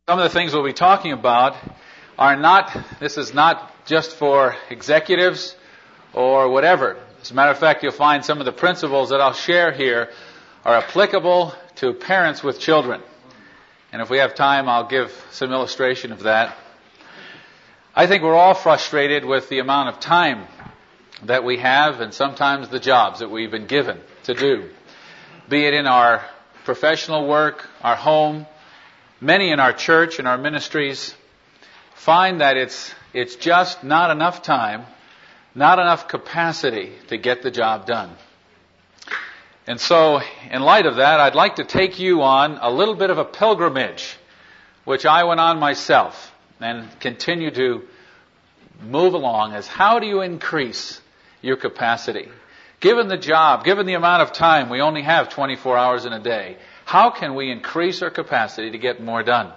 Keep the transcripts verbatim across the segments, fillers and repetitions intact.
Some of the things we'll be talking about are not, this is not just for executives or whatever. As a matter of fact, you'll find some of the principles that I'll share here are applicable to parents with children. And if we have time, I'll give some illustration of that. I think we're all frustrated with the amount of time that we have and sometimes the jobs that we've been given to do. Be it in our professional work, our home. Many in our church and our ministries find that it's it's just not enough time, not enough capacity to get the job done. And so, in light of that, I'd like to take you on a little bit of a pilgrimage, which I went on myself and continue to move along, as how do you increase your capacity? Given the job, given the amount of time, we only have twenty-four hours in a day. How can we increase our capacity to get more done?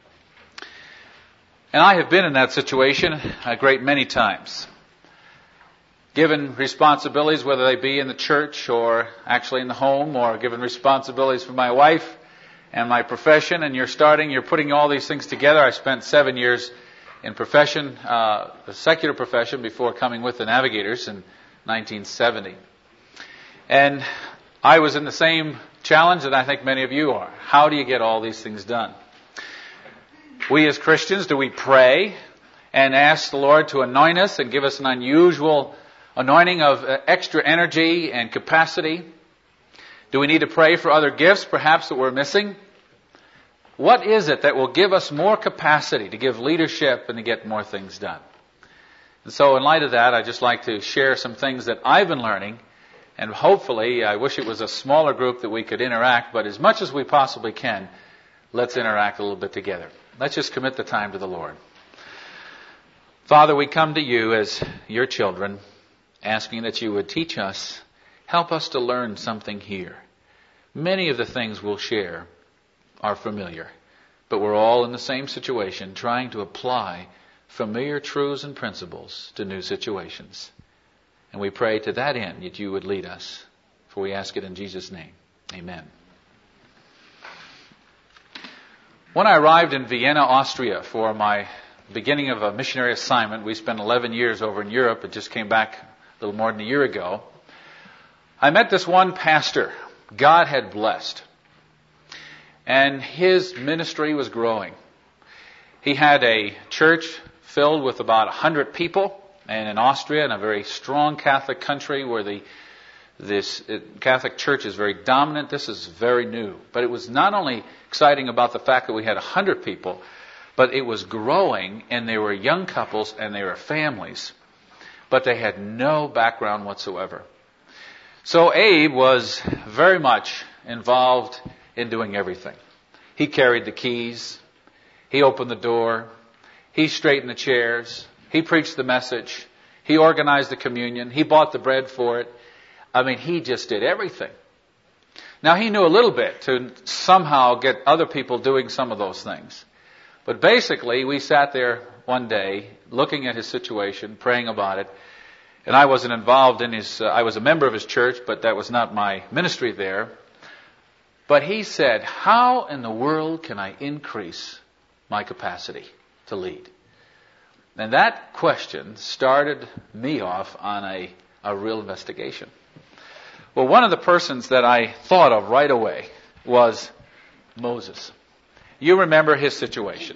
And I have been in that situation a great many times. Given responsibilities, whether they be in the church or actually in the home, or given responsibilities for my wife and my profession, and you're starting, you're putting all these things together. I spent seven years in profession, uh, the secular profession, before coming with the Navigators in nineteen seventy. And I was in the same challenge that I think many of you are. How do you get all these things done? We as Christians, do we pray and ask the Lord to anoint us and give us an unusual anointing of extra energy and capacity? Do we need to pray for other gifts, perhaps, that we're missing? What is it that will give us more capacity to give leadership and to get more things done? And so in light of that, I'd just like to share some things that I've been learning. And hopefully, I wish it was a smaller group that we could interact, but as much as we possibly can, let's interact a little bit together. Let's just commit the time to the Lord. Father, we come to you as your children, asking that you would teach us, help us to learn something here. Many of the things we'll share are familiar, but we're all in the same situation, trying to apply familiar truths and principles to new situations. And we pray to that end that you would lead us. For we ask it in Jesus' name. Amen. When I arrived in Vienna, Austria for my beginning of a missionary assignment, we spent eleven years over in Europe and just came back a little more than a year ago. I met this one pastor God had blessed. And his ministry was growing. He had a church filled with about one hundred people. And in Austria, in a very strong Catholic country where the this it, Catholic Church is very dominant, this is very new. But it was not only exciting about the fact that we had one hundred people, but it was growing, and they were young couples and they were families. But they had no background whatsoever. So Abe was very much involved in doing everything. He carried the keys. He opened the door. He straightened the chairs. He preached the message. He organized the communion. He bought the bread for it. I mean, he just did everything. Now, he knew a little bit to somehow get other people doing some of those things. But basically, we sat there one day looking at his situation, praying about it. And I wasn't involved in his, uh, I was a member of his church, but that was not my ministry there. But he said, how in the world can I increase my capacity to lead? And that question started me off on a, a real investigation. Well, one of the persons that I thought of right away was Moses. You remember his situation.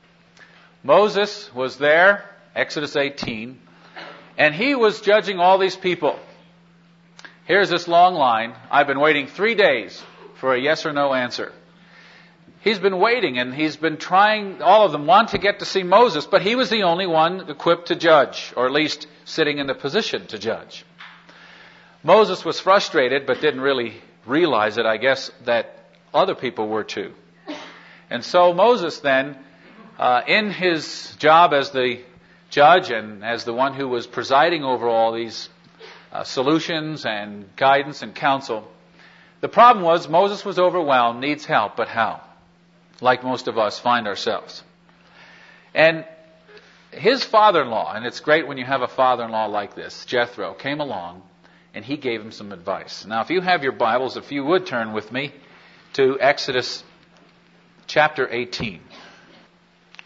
Moses was there, Exodus eighteen, and he was judging all these people. Here's this long line. I've been waiting three days for a yes or no answer. He's been waiting, and he's been trying, all of them want to get to see Moses, but he was the only one equipped to judge, or at least sitting in the position to judge. Moses was frustrated, but didn't really realize it, I guess, that other people were too. And so Moses then, uh, in his job as the judge and as the one who was presiding over all these uh, solutions and guidance and counsel, the problem was Moses was overwhelmed, needs help, but how? Like most of us find ourselves. And his father-in-law, and it's great when you have a father-in-law like this, Jethro, came along and he gave him some advice. Now, if you have your Bibles, if you would turn with me to Exodus chapter eighteen.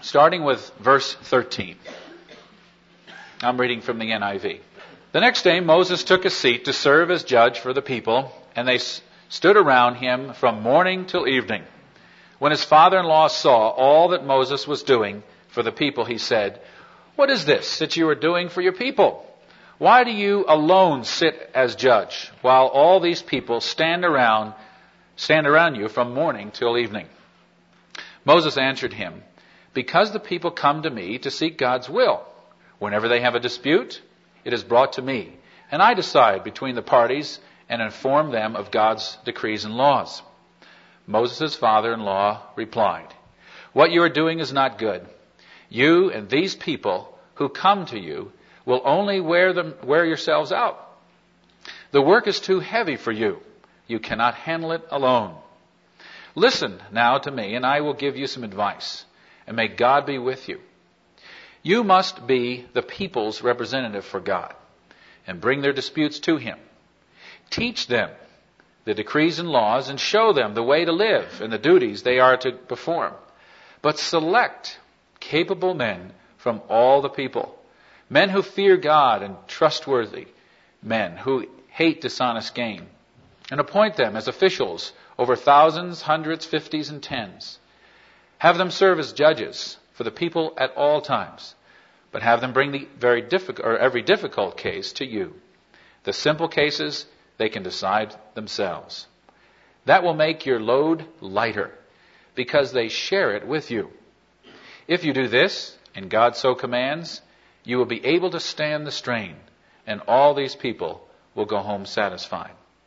starting with verse thirteen. I'm reading from the N I V. The next day Moses took a seat to serve as judge for the people, and they s- stood around him from morning till evening. When his father-in-law saw all that Moses was doing for the people, he said, "What is this that you are doing for your people? Why do you alone sit as judge, while all these people stand around, stand around you from morning till evening?" Moses answered him, "Because the people come to me to seek God's will. Whenever they have a dispute, it is brought to me, and I decide between the parties and inform them of God's decrees and laws." Moses' father-in-law replied, "What you are doing is not good. You and these people who come to you will only wear them, wear yourselves out. The work is too heavy for you. You cannot handle it alone. Listen now to me, and I will give you some advice, and may God be with you. You must be the people's representative for God, and bring their disputes to him. Teach them the decrees and laws, and show them the way to live and the duties they are to perform. But select capable men from all the people, men who fear God and trustworthy men who hate dishonest gain, and appoint them as officials over thousands, hundreds, fifties, and tens. Have them serve as judges for the people at all times, but have them bring the very difficult or every difficult case to you. The simple cases they can decide themselves. That will make your load lighter, because they share it with you. If you do this, and God so commands, you will be able to stand the strain, and all these people will go home satisfied."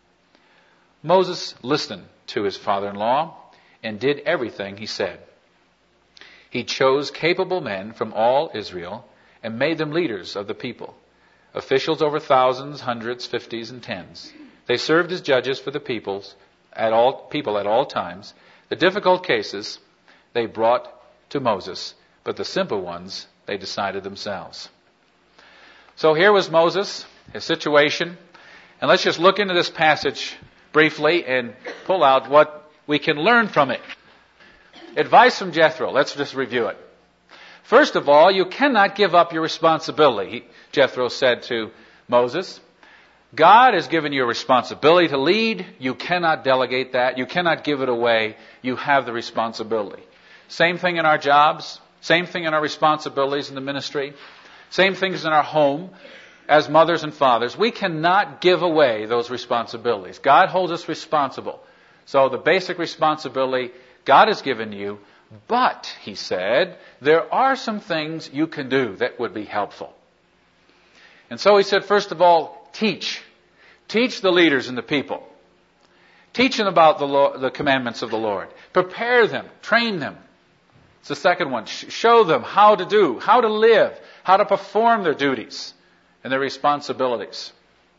Moses listened to his father-in-law and did everything he said. He chose capable men from all Israel and made them leaders of the people, officials over thousands, hundreds, fifties, and tens. They served as judges for the peoples at all people at all times. The difficult cases they brought to Moses, but the simple ones they decided themselves. So here was Moses, his situation, and let's just look into this passage briefly and pull out what we can learn from it. Advice from Jethro. Let's just review it. First of all, you cannot give up your responsibility, Jethro said to Moses. God has given you a responsibility to lead. You cannot delegate that. You cannot give it away. You have the responsibility. Same thing in our jobs. Same thing in our responsibilities in the ministry. Same things in our home as mothers and fathers. We cannot give away those responsibilities. God holds us responsible. So the basic responsibility God has given you, but, he said, there are some things you can do that would be helpful. And so he said, first of all, teach. Teach the leaders and the people. Teach them about the, law, the commandments of the Lord. Prepare them. Train them. It's the second one. Show them how to do, how to live, how to perform their duties and their responsibilities.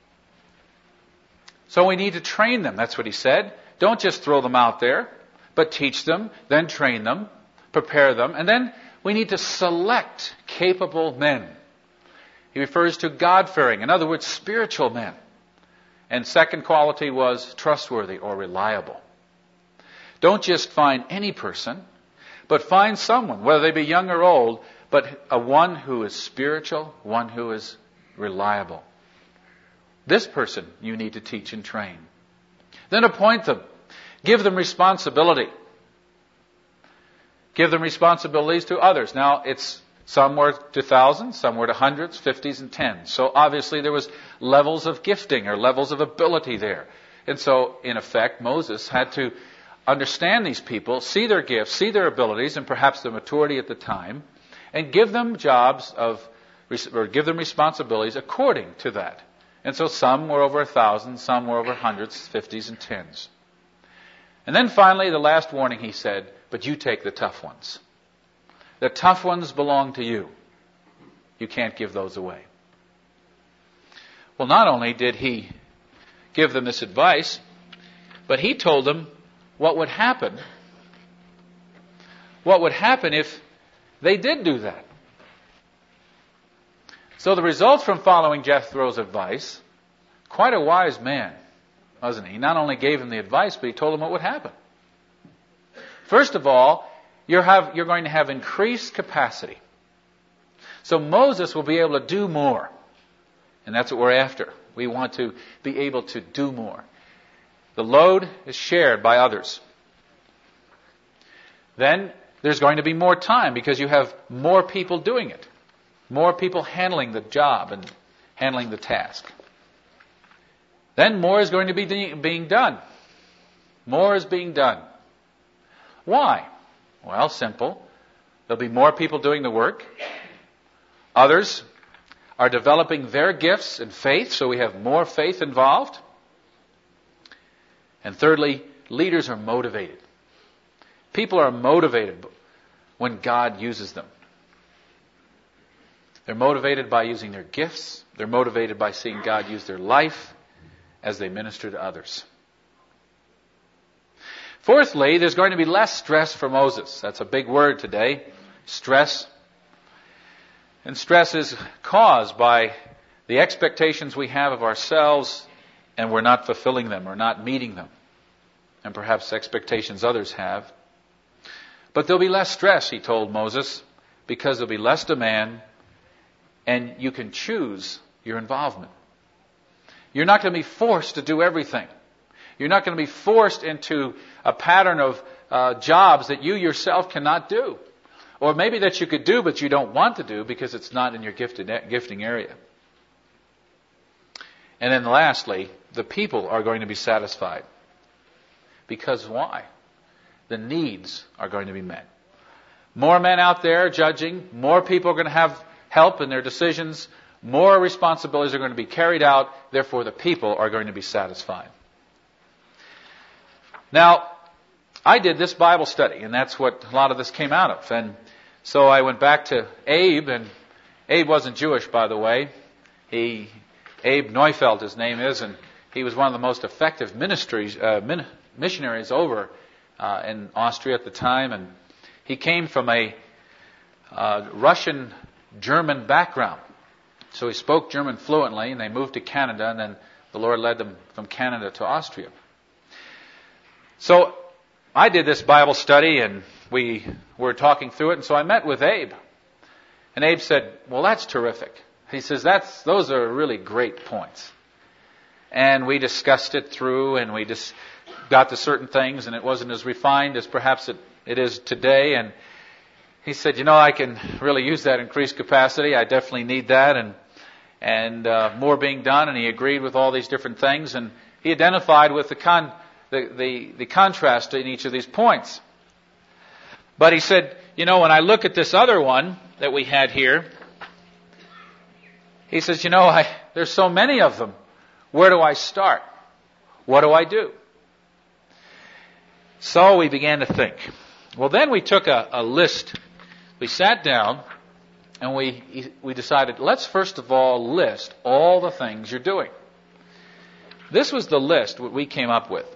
So we need to train them. That's what he said. Don't just throw them out there, but teach them, then train them, prepare them, and then we need to select capable men. He refers to God-fearing, in other words, spiritual men. And second quality was trustworthy or reliable. Don't just find any person, but find someone, whether they be young or old, but a one who is spiritual, one who is reliable. This person you need to teach and train. Then appoint them. Give them responsibility. Give them responsibilities to others. Now, it's some were to thousands, some were to hundreds, fifties, and tens. So obviously there was levels of gifting or levels of ability there. And so, in effect, Moses had to understand these people, see their gifts, see their abilities, and perhaps their maturity at the time, and give them jobs of, or give them responsibilities according to that. And so some were over a thousand, some were over hundreds, fifties, and tens. And then finally, the last warning, he said, but you take the tough ones. The tough ones belong to you. You can't give those away. Well, not only did he give them this advice, but he told them what would happen. What would happen if they did do that. So the results from following Jethro's advice, quite a wise man, wasn't he? He not only gave him the advice, but he told him what would happen. First of all, you're, have, you're going to have increased capacity. So Moses will be able to do more. And that's what we're after. We want to be able to do more. The load is shared by others. Then there's going to be more time because you have more people doing it. More people handling the job and handling the task. Then more is going to be de- being done. More is being done. Why? Well, simple. There'll be more people doing the work. Others are developing their gifts and faith, so we have more faith involved. And thirdly, leaders are motivated. People are motivated when God uses them. They're motivated by using their gifts. They're motivated by seeing God use their life as they minister to others. Fourthly, there's going to be less stress for Moses. That's a big word today, stress. And stress is caused by the expectations we have of ourselves and we're not fulfilling them or not meeting them. And perhaps expectations others have. But there'll be less stress, he told Moses, because there'll be less demand and you can choose your involvement. You're not going to be forced to do everything. You're not going to be forced into a pattern of uh, jobs that you yourself cannot do. Or maybe that you could do but you don't want to do because it's not in your gifted, gifting area. And then lastly, the people are going to be satisfied. Because why? The needs are going to be met. More men out there judging, more people are going to have help in their decisions, more responsibilities are going to be carried out, therefore the people are going to be satisfied. Now, I did this Bible study, and that's what a lot of this came out of. And so I went back to Abe, and Abe wasn't Jewish, by the way. He, Abe Neufeld, his name is, and he was one of the most effective ministries, uh, min, missionaries over uh, in Austria at the time. And he came from a uh, Russian-German background. So he spoke German fluently, and they moved to Canada, and then the Lord led them from Canada to Austria. So I did this Bible study, and we were talking through it, and so I met with Abe. And Abe said, well, that's terrific. He says, "That's those are really great points." And we discussed it through, and we just got to certain things, and it wasn't as refined as perhaps it, it is today. And he said, you know, I can really use that increased capacity. I definitely need that, and and uh, more being done. And he agreed with all these different things, and he identified with the con. The, the, the contrast in each of these points. But he said, you know, when I look at this other one that we had here, he says, you know, I, there's so many of them. Where do I start? What do I do? So we began to think. Well, then we took a, a list. We sat down and we we decided, let's first of all list all the things you're doing. This was the list what we came up with.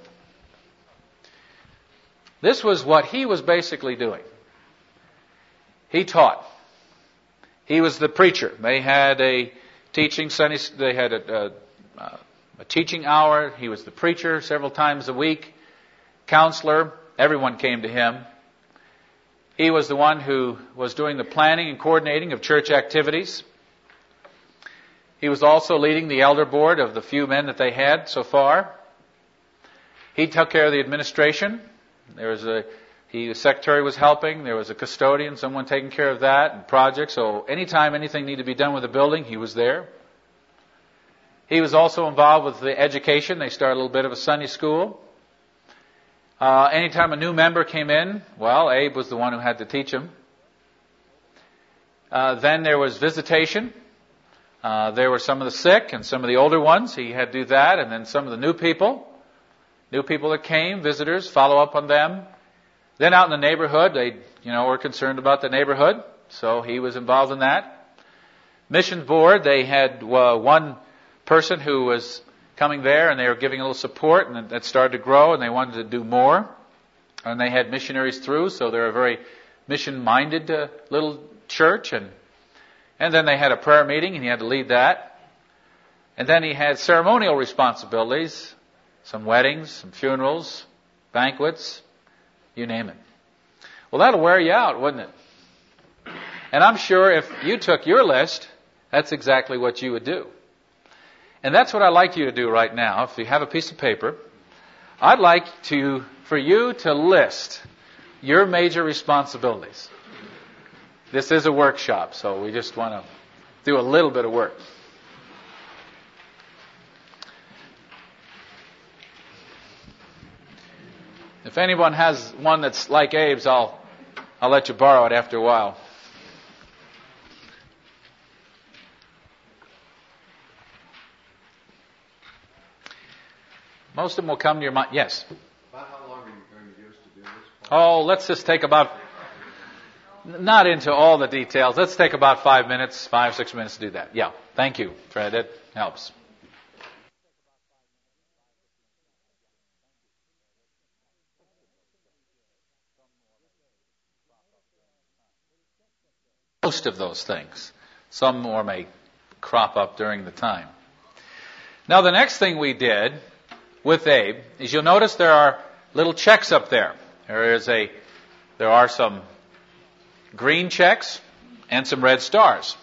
This was what he was basically doing. He taught. He was the preacher. They had a teaching Sunday. They had a, a, a teaching hour. He was the preacher several times a week. Counselor. Everyone came to him. He was the one who was doing the planning and coordinating of church activities. He was also leading the elder board of the few men that they had so far. He took care of the administration. There was a, he, the secretary was helping. There was a custodian, someone taking care of that, and projects. So anytime anything needed to be done with the building, he was there. He was also involved with the education. They started a little bit of a Sunday school. Uh, anytime a new member came in, well, Abe was the one who had to teach him. Uh, then there was visitation. Uh, there were some of the sick and some of the older ones. He had to do that. And then some of the new people. New people that came, visitors, follow up on them. Then out in the neighborhood, they, you know, were concerned about the neighborhood. So he was involved in that. Mission board, they had uh, one person who was coming there and they were giving a little support, and that started to grow and they wanted to do more. And they had missionaries through, so they're a very mission-minded uh, little church. And and then they had a prayer meeting and he had to lead that. And then he had ceremonial responsibilities. Some weddings, some funerals, banquets, you name it. Well, that'll wear you out, wouldn't it? And I'm sure if you took your list, that's exactly what you would do. And that's what I'd like you to do right now. If you have a piece of paper, I'd like to, for you to list your major responsibilities. This is a workshop, so we just want to do a little bit of work. If anyone has one that's like Abe's, I'll I'll let you borrow it after a while. Most of them will come to your mind. Yes? About how long are you going to use to do this? Oh, let's just take about, not into all the details. Let's take about five minutes, five, six minutes to do that. Yeah. Thank you, Fred. It helps. Most of those things. Some more may crop up during the time. Now, the next thing we did with Abe is you'll notice there are little checks up there. There is a, there are some green checks and some red stars.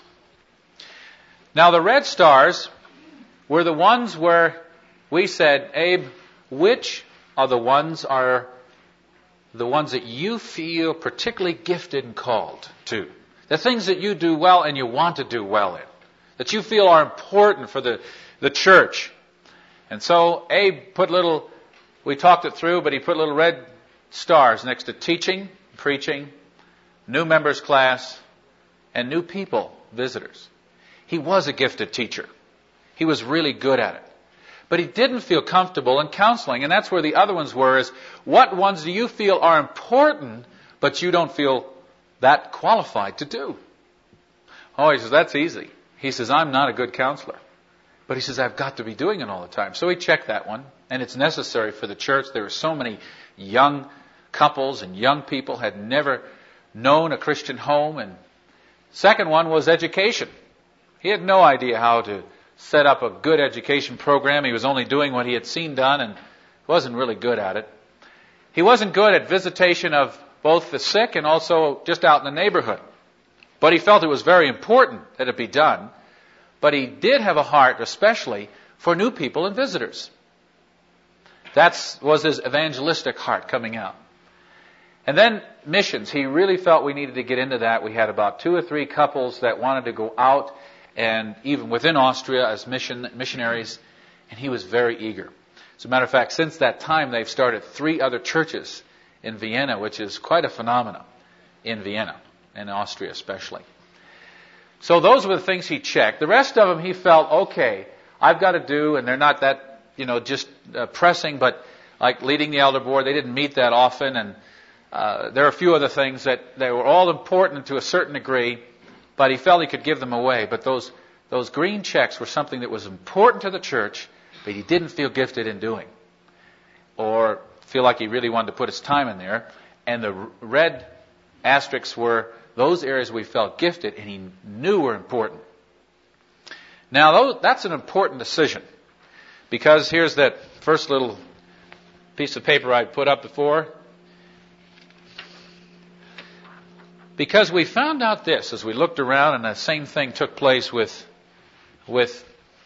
Now, the red stars were the ones where we said, Abe, which are the ones are the ones that you feel particularly gifted and called to? The things that you do well and you want to do well in. That you feel are important for the, the church. And so Abe put little, we talked it through, but he put little red stars next to teaching, preaching, new members class, and new people, visitors. He was a gifted teacher. He was really good at it. But he didn't feel comfortable in counseling, and that's where the other ones were, is what ones do you feel are important, but you don't feel that qualified to do? Oh, he says, that's easy. He says, I'm not a good counselor. But he says, I've got to be doing it all the time. So he checked that one, and it's necessary for the church. There were so many young couples and young people had never known a Christian home. And second one was education. He had no idea how to set up a good education program. He was only doing what he had seen done and wasn't really good at it. He wasn't good at visitation of both the sick and also just out in the neighborhood. But he felt it was very important that it be done. But he did have a heart, especially for new people and visitors. That was his evangelistic heart coming out. And then missions. He really felt we needed to get into that. We had about two or three couples that wanted to go out, and even within Austria as mission missionaries, and he was very eager. As a matter of fact, since that time, they've started three other churches in Vienna, which is quite a phenomenon in Vienna, in Austria especially. So those were the things he checked. The rest of them he felt, okay, I've got to do, and they're not that, you know, just uh, pressing, but like leading the elder board, they didn't meet that often, and uh, there are a few other things that they were all important to a certain degree, but he felt he could give them away. But those those green checks were something that was important to the church, but he didn't feel gifted in doing, or feel like he really wanted to put his time in there. And the red asterisks were those areas we felt gifted and he knew were important. Now, that's an important decision, because here's that first little piece of paper I put up before. Because we found out this as we looked around, and the same thing took place with, with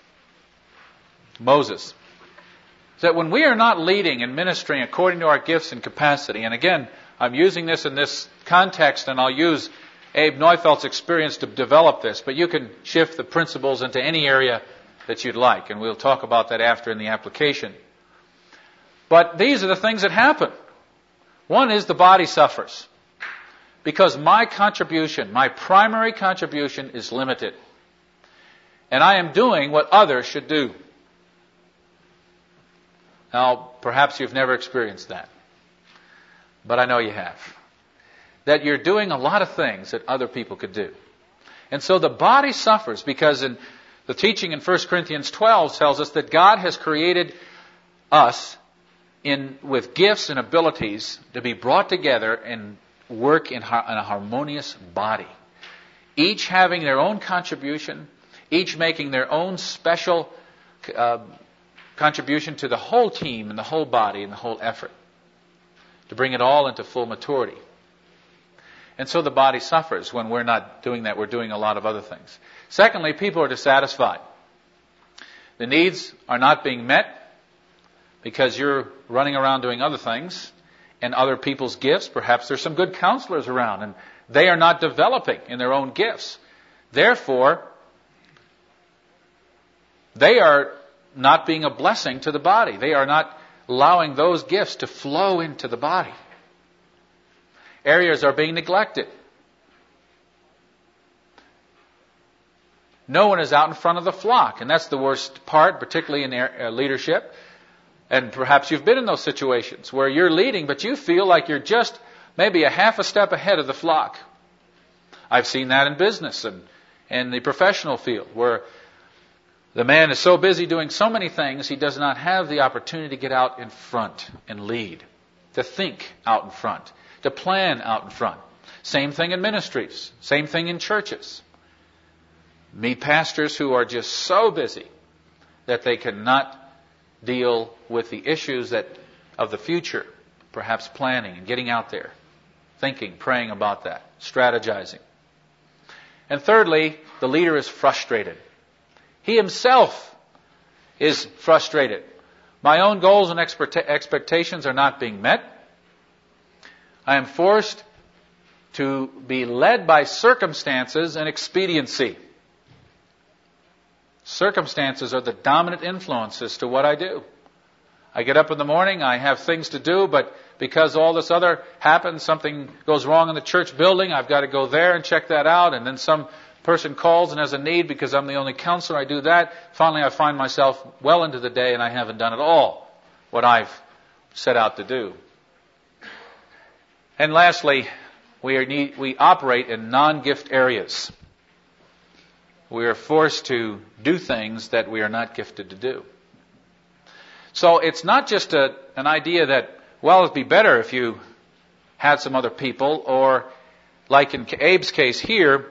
Moses. That when we are not leading and ministering according to our gifts and capacity, and again, I'm using this in this context, and I'll use Abe Neufeld's experience to develop this, but you can shift the principles into any area that you'd like, and we'll talk about that after in the application. But these are the things that happen. One is the body suffers, because my contribution, my primary contribution is limited, and I am doing what others should do. Now, perhaps you've never experienced that, but I know you have. That you're doing a lot of things that other people could do. And so the body suffers, because in the teaching in First Corinthians twelve tells us that God has created us in with gifts and abilities to be brought together and work in, in a harmonious body. Each having their own contribution, each making their own special uh, contribution to the whole team and the whole body and the whole effort to bring it all into full maturity. And so the body suffers when we're not doing that. We're doing a lot of other things. Secondly, people are dissatisfied. The needs are not being met because you're running around doing other things and other people's gifts. Perhaps there's some good counselors around and they are not developing in their own gifts. Therefore, they are not being a blessing to the body. They are not allowing those gifts to flow into the body. Areas are being neglected. No one is out in front of the flock, and that's the worst part, particularly in uh, leadership. And perhaps you've been in those situations where you're leading, but you feel like you're just maybe a half a step ahead of the flock. I've seen that in business and in the professional field, where the man is so busy doing so many things, he does not have the opportunity to get out in front and lead, to think out in front, to plan out in front. Same thing in ministries, same thing in churches. Meet pastors who are just so busy that they cannot deal with the issues that of the future, perhaps planning and getting out there, thinking, praying about that, strategizing. And thirdly, the leader is frustrated. He himself is frustrated. My own goals and expectations are not being met. I am forced to be led by circumstances and expediency. Circumstances are the dominant influences to what I do. I get up in the morning, I have things to do, but because all this other happens, something goes wrong in the church building, I've got to go there and check that out, and then some person calls and has a need because I'm the only counselor, I do that. Finally, I find myself well into the day and I haven't done at all what I've set out to do. And lastly, we are need, we operate in non-gift areas. We are forced to do things that we are not gifted to do. So it's not just a, an idea that, well, it'd be better if you had some other people, or like in Abe's case here,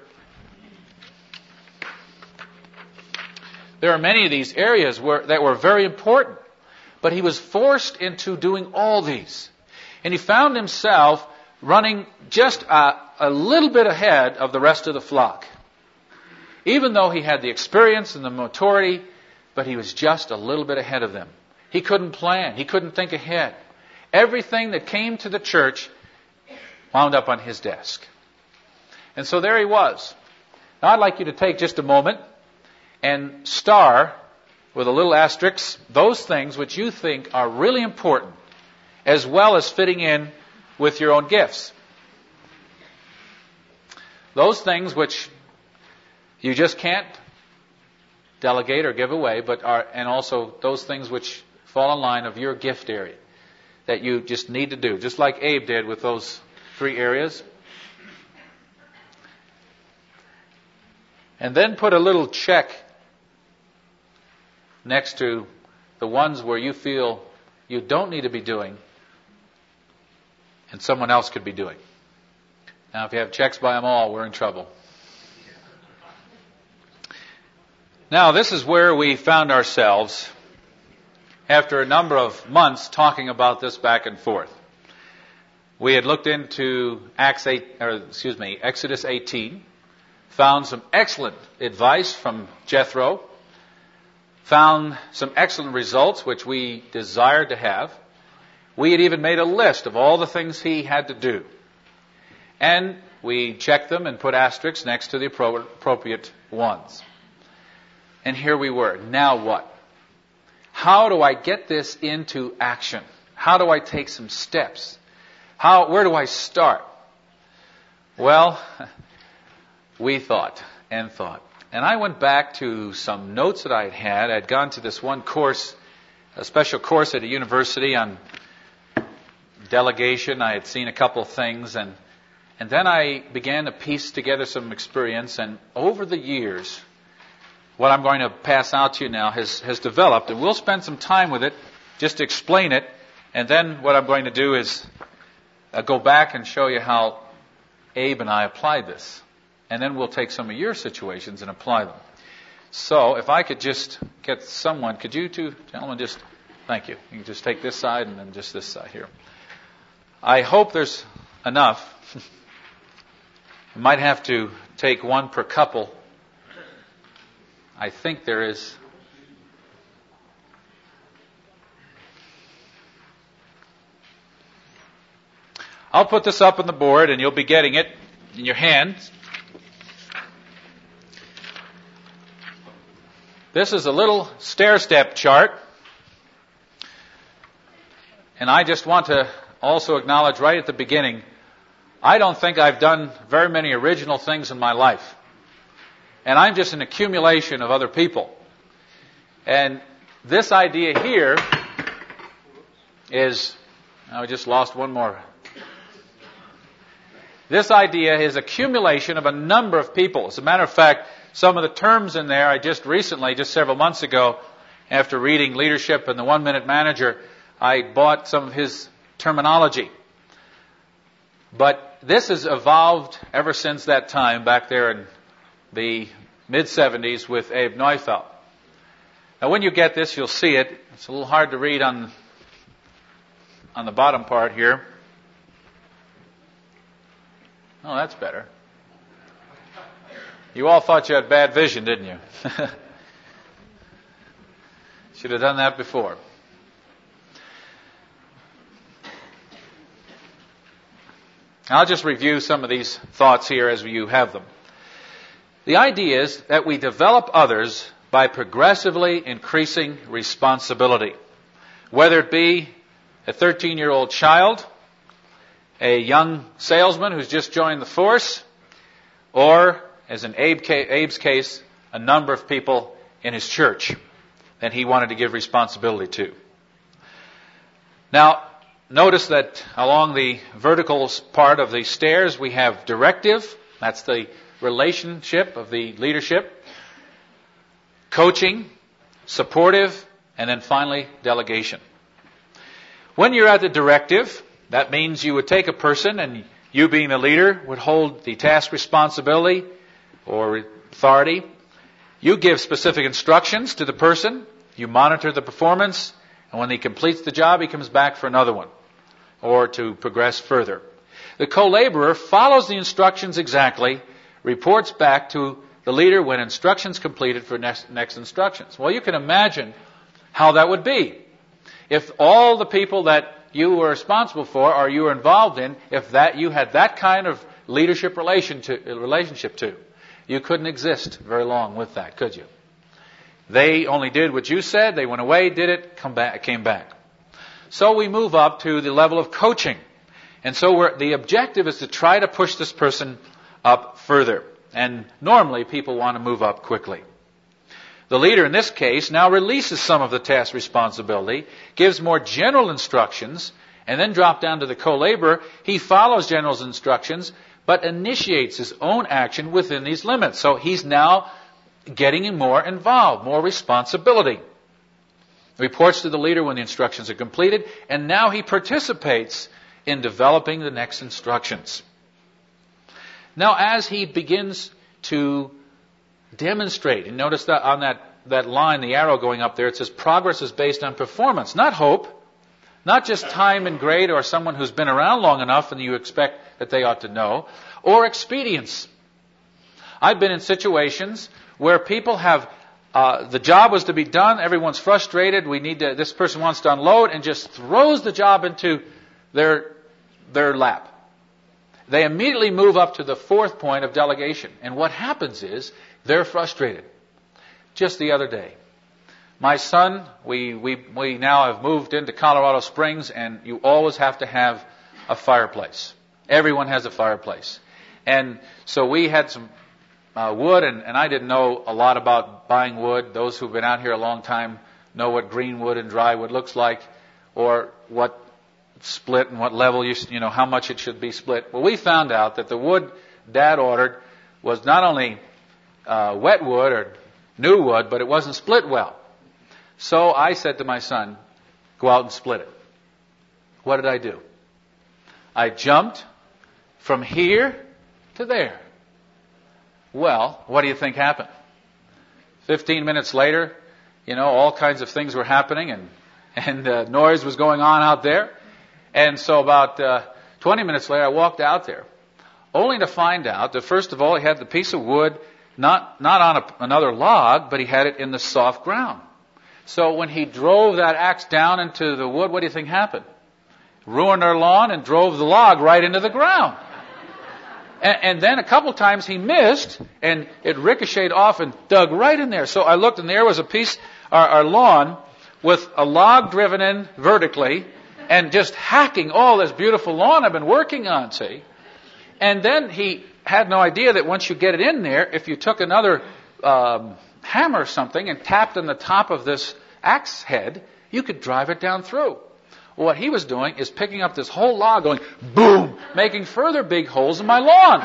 there are many of these areas where that were very important, but he was forced into doing all these. And he found himself running just a, a little bit ahead of the rest of the flock. Even though he had the experience and the maturity, but he was just a little bit ahead of them. He couldn't plan. He couldn't think ahead. Everything that came to the church wound up on his desk. And so there he was. Now I'd like you to take just a moment and star with a little asterisk those things which you think are really important, as well as fitting in with your own gifts. Those things which you just can't delegate or give away, but are, and also those things which fall in line of your gift area that you just need to do, just like Abe did with those three areas. And then put a little check next to the ones where you feel you don't need to be doing and someone else could be doing. Now, if you have checks by them all, we're in trouble. Now, this is where we found ourselves after a number of months talking about this back and forth. We had looked into Acts eight, or excuse me, Exodus eighteen, found some excellent advice from Jethro, found some excellent results which we desired to have. We had even made a list of all the things he had to do. And we checked them and put asterisks next to the appropriate ones. And here we were. Now what? How do I get this into action? How do I take some steps? How, where do I start? Well, we thought and thought. And I went back to some notes that I had had. I'd gone to this one course, a special course at a university on delegation. I had seen a couple of things, and and then I began to piece together some experience. And over the years, what I'm going to pass out to you now has, has developed, and we'll spend some time with it just to explain it. And then what I'm going to do is uh, go back and show you how Abe and I applied this. And then we'll take some of your situations and apply them. So if I could just get someone, could you two gentlemen just, thank you. You can just take this side and then just this side here. I hope there's enough. I might have to take one per couple. I think there is. I'll put this up on the board and you'll be getting it in your hands. This is a little stair-step chart. And I just want to also acknowledge right at the beginning, I don't think I've done very many original things in my life. And I'm just an accumulation of other people. And this idea here is, I just lost one more. This idea is accumulation of a number of people. As a matter of fact, some of the terms in there, I just recently, just several months ago, after reading Leadership and the One Minute Manager, I bought some of his terminology. But this has evolved ever since that time, back there in the mid-seventies with Abe Neufeld. Now when you get this, you'll see it. It's a little hard to read on, on the bottom part here. Oh, that's better. You all thought you had bad vision, didn't you? Should have done that before. I'll just review some of these thoughts here as you have them. The idea is that we develop others by progressively increasing responsibility. Whether it be a thirteen-year-old child, a young salesman who's just joined the force, or, as in Abe's case, a number of people in his church that he wanted to give responsibility to. Now, notice that along the vertical part of the stairs we have directive. That's the relationship of the leadership. Coaching, supportive, and then finally delegation. When you're at the directive, that means you would take a person and you being the leader would hold the task responsibility or authority. You give specific instructions to the person. You monitor the performance. And when he completes the job, he comes back for another one or to progress further. The co-laborer follows the instructions exactly, reports back to the leader when instructions completed for next, next instructions. Well, you can imagine how that would be. If all the people that you were responsible for or you were involved in, if that you had that kind of leadership relation to, relationship to, you couldn't exist very long with that, could you? They only did what you said, they went away, did it, come back, came back. So we move up to the level of coaching. And so we're, the objective is to try to push this person up further. And normally people want to move up quickly. The leader in this case now releases some of the task responsibility, gives more general instructions, and then drop down to the co-laborer. He follows general instructions, but initiates his own action within these limits. So he's now getting more involved, more responsibility. Reports to the leader when the instructions are completed, and now he participates in developing the next instructions. Now as he begins to demonstrate, and notice that on that, that line, the arrow going up there, it says progress is based on performance, not hope, not just time and grade or someone who's been around long enough and you expect that they ought to know, or expedience. I've been in situations where people have, uh, the job was to be done, everyone's frustrated, we need to, this person wants to unload, and just throws the job into their, their lap. They immediately move up to the fourth point of delegation. And what happens is, they're frustrated. Just the other day, my son, we, we, we now have moved into Colorado Springs, and you always have to have a fireplace. Everyone has a fireplace. And so we had some uh, wood, and, and I didn't know a lot about buying wood. Those who've been out here a long time know what green wood and dry wood looks like, or what split and what level, you, you know, how much it should be split. Well, we found out that the wood Dad ordered was not only uh, wet wood or new wood, but it wasn't split well. So I said to my son, go out and split it. What did I do? I jumped from here to there. Well, what do you think happened? Fifteen minutes later, you know, all kinds of things were happening, and, and uh, noise was going on out there. And so about uh, twenty minutes later, I walked out there. only to find out that first of all he had the piece of wood not, not on a, another log, but he had it in the soft ground. So when he drove that axe down into the wood, what do you think happened? Ruined our lawn and drove the log right into the ground. And, and then a couple times he missed, and it ricocheted off and dug right in there. So I looked, and there was a piece, our, our lawn, with a log driven in vertically, and just hacking all this beautiful lawn I've been working on, see? And then he had no idea that once you get it in there, if you took another um, hammer or something and tapped on the top of this axe head, you could drive it down through. Well, what he was doing is picking up this whole log, going boom, making further big holes in my lawn.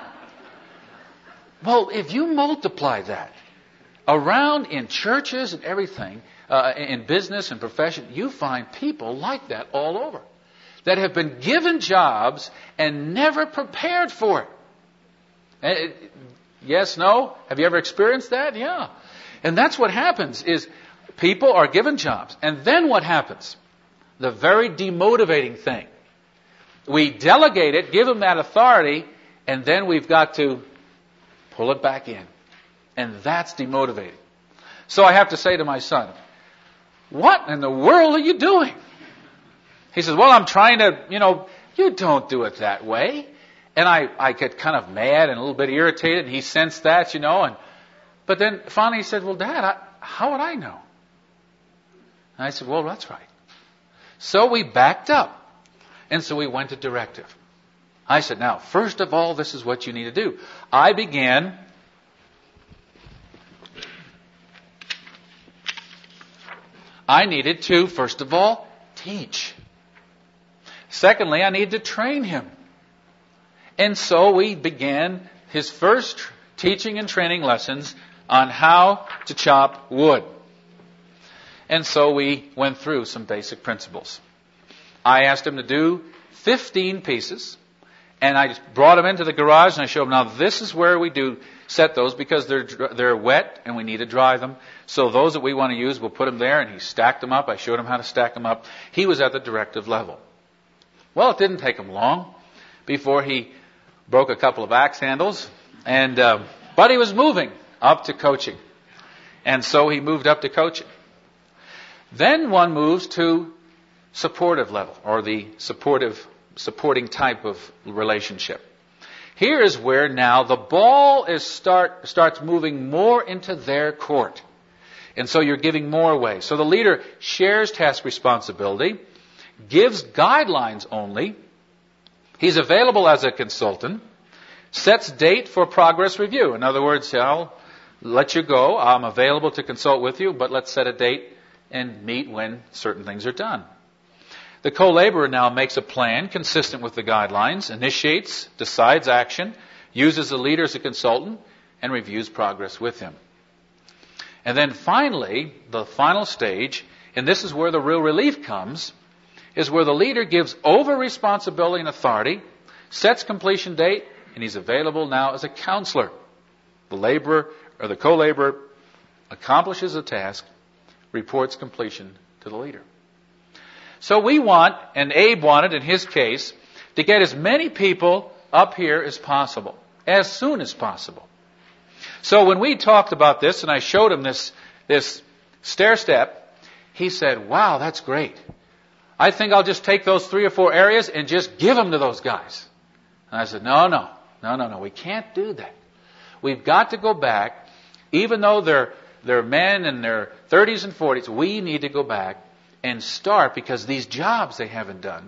Well, if you multiply that around in churches and everything, uh, in business and profession, you find people like that all over, that have been given jobs and never prepared for it. Uh, yes, no? Have you ever experienced that? Yeah. And that's what happens, is people are given jobs. And then what happens? The very demotivating thing. We delegate it, give them that authority, and then we've got to pull it back in. And that's demotivating. So I have to say to my son, what in the world are you doing? He says, well, I'm trying to, you know, you don't do it that way. And I, I get kind of mad and a little bit irritated, and he sensed that, you know. And but then finally he said, well, Dad, I, how would I know? And I said, well, that's right. So we backed up. And so we went to directive. I said, now, first of all, this is what you need to do. I began I needed to, first of all, teach. Secondly, I needed to train him. And so we began his first teaching and training lessons on how to chop wood. And so we went through some basic principles. I asked him to do fifteen pieces, and I just brought them into the garage and I showed him, now this is where we do set those because they're they're wet and we need to dry them. So those that we want to use, we'll put them there, and he stacked them up. I showed him how to stack them up. He was at the directive level. Well, it didn't take him long before he broke a couple of axe handles, and uh, but he was moving up to coaching. And so he moved up to coaching. Then one moves to supportive level, or the supportive, supporting type of relationship. Here is where now the ball is start starts moving more into their court. And so you're giving more away. So the leader shares task responsibility, gives guidelines only. He's available as a consultant, sets date for progress review. In other words, I'll let you go. I'm available to consult with you, but let's set a date and meet when certain things are done. The co-laborer now makes a plan consistent with the guidelines, initiates, decides action, uses the leader as a consultant, and reviews progress with him. And then finally, the final stage, and this is where the real relief comes, is where the leader gives over responsibility and authority, sets completion date, and he's available now as a counselor. The laborer or the co-laborer accomplishes a task, reports completion to the leader. So we want, and Abe wanted in his case, to get as many people up here as possible, as soon as possible. So when we talked about this, and I showed him this, this stair step, he said, wow, that's great. I think I'll just take those three or four areas and just give them to those guys. And I said, no, no, no, no, no, we can't do that. We've got to go back, even though they're, they're men in their thirties and forties, we need to go back and start, because these jobs they haven't done.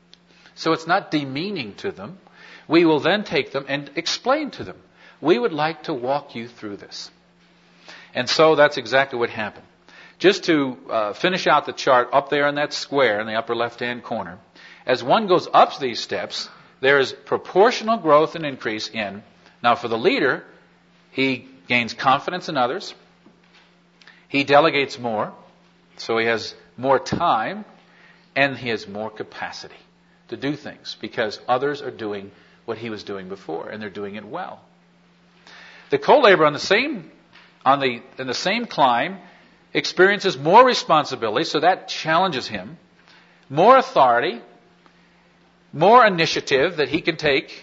So it's not demeaning to them. We will then take them and explain to them. We would like to walk you through this. And so that's exactly what happened. Just to uh, finish out the chart up there in that square in the upper left-hand corner, as one goes up these steps, there is proportional growth and increase in. Now for the leader, he gains confidence in others. He delegates more, so he has more time, and he has more capacity to do things because others are doing what he was doing before, and they're doing it well. The co-laborer on the same, on the in the same climb experiences more responsibility, so that challenges him, more authority, more initiative that he can take,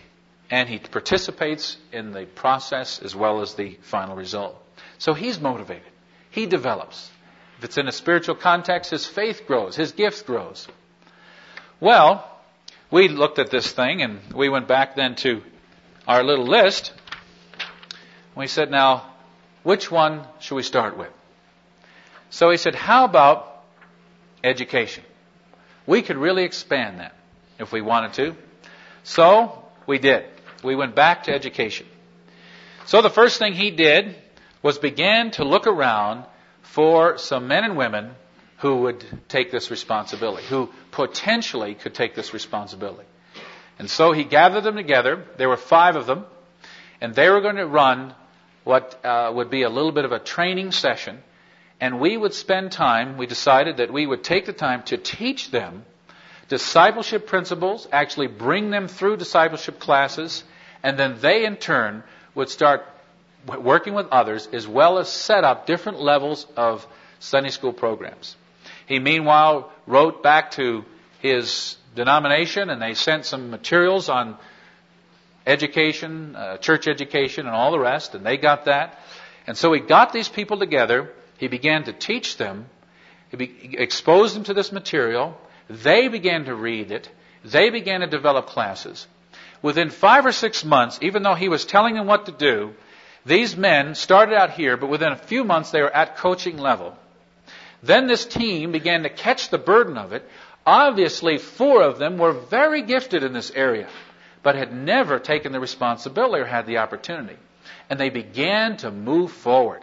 and he participates in the process as well as the final result. So he's motivated. He develops. If it's in a spiritual context, his faith grows, his gift grows. Well, we looked at this thing and we went back then to our little list. We said, now, which one should we start with? So he said, how about education? We could really expand that if we wanted to. So we did. We went back to education. So the first thing he did was began to look around for some men and women who would take this responsibility, who potentially could take this responsibility. And so he gathered them together. There were five of them, and they were going to run what uh, would be a little bit of a training session. And we would spend time, we decided that we would take the time to teach them discipleship principles, actually bring them through discipleship classes, and then they in turn would start working with others as well as set up different levels of Sunday school programs. He meanwhile wrote back to his denomination and they sent some materials on education, uh, church education and all the rest, and they got that. And so he got these people together. He began to teach them. He be- exposed them to this material. They began to read it. They began to develop classes. Within five or six months, even though he was telling them what to do, these men started out here, but within a few months they were at coaching level. Then this team began to catch the burden of it. Obviously, four of them were very gifted in this area, but had never taken the responsibility or had the opportunity. And they began to move forward.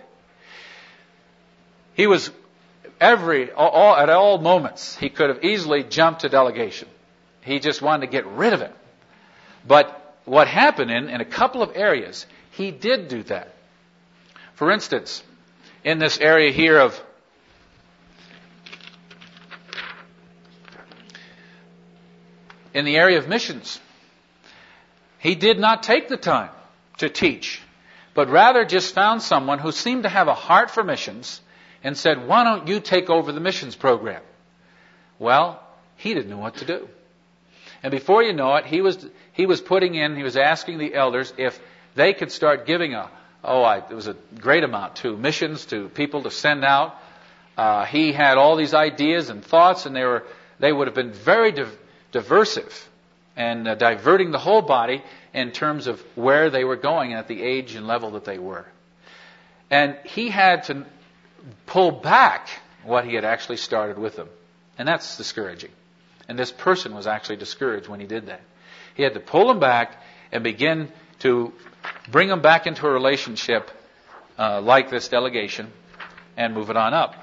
He was every, all, at all moments, he could have easily jumped to delegation. He just wanted to get rid of it. But what happened in, in a couple of areas, he did do that. For instance, in this area here of in the area of missions, he did not take the time to teach, but rather just found someone who seemed to have a heart for missions and said, why don't you take over the missions program? Well, he didn't know what to do. And before you know it, he was he was putting in, he was asking the elders if they could start giving a, oh, I, it was a great amount to missions, to people to send out. Uh, he had all these ideas and thoughts, and they were they would have been very div- diversive and uh, diverting the whole body in terms of where they were going and at the age and level that they were. And he had to pull back what he had actually started with them. And that's discouraging. And this person was actually discouraged when he did that. He had to pull them back and begin to bring them back into a relationship uh, like this delegation and move it on up.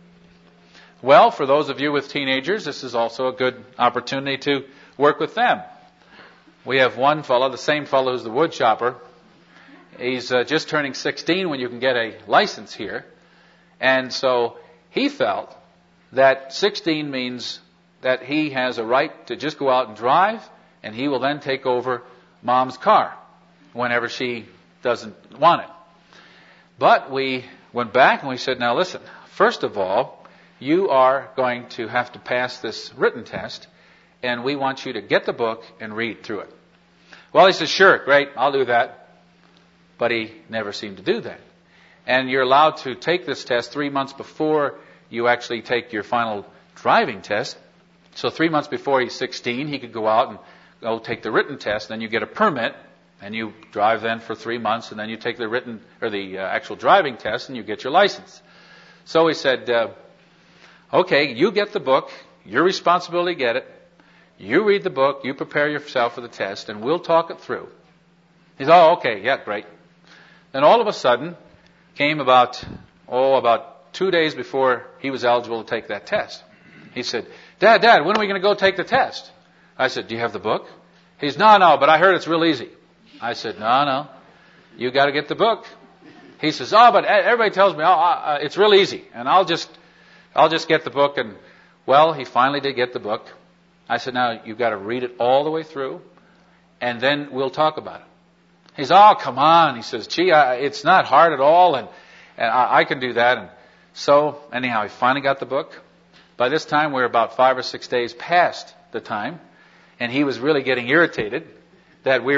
Well, for those of you with teenagers, this is also a good opportunity to work with them. We have one fellow, the same fellow who's the wood chopper. He's uh, just turning sixteen when you can get a license here. And so he felt that sixteen means that he has a right to just go out and drive, and he will then take over mom's car whenever she doesn't want it. But we went back and we said, now listen, first of all, you are going to have to pass this written test, and we want you to get the book and read through it. Well, he says, sure, great, I'll do that. But he never seemed to do that. And you're allowed to take this test three months before you actually take your final driving test. So three months before he's sixteen, he could go out and go take the written test. Then you get a permit, and you drive then for three months, and then you take the written or the uh, actual driving test, and you get your license. So he said, uh, okay, you get the book, your responsibility to get it. You read the book, you prepare yourself for the test, and we'll talk it through. He said, oh, okay, yeah, great. Then all of a sudden, came about, oh, about two days before he was eligible to take that test. He said, Dad, Dad, when are we going to go take the test? I said, do you have the book? He said, no, no, but I heard it's real easy. I said, no, no, you got to get the book. He says, oh, but everybody tells me oh, uh, it's real easy, and I'll just, I'll just get the book. And well, he finally did get the book. I said, now you've got to read it all the way through, and then we'll talk about it. He says, oh, come on. He says, gee, I, it's not hard at all, and, and I, I can do that. And so, anyhow, he finally got the book. By this time, we were about five or six days past the time, and he was really getting irritated that we were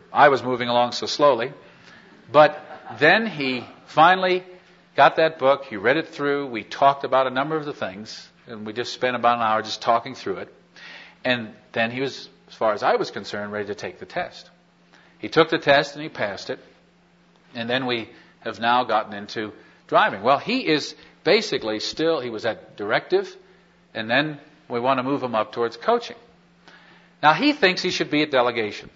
I was moving along so slowly. But then he finally got that book. He read it through. We talked about a number of the things, and we just spent about an hour just talking through it. And then he was, as far as I was concerned, ready to take the test. He took the test and he passed it. And then we have now gotten into driving. Well, he is basically still, he was at directive, and then we want to move him up towards coaching. Now, he thinks he should be at delegation.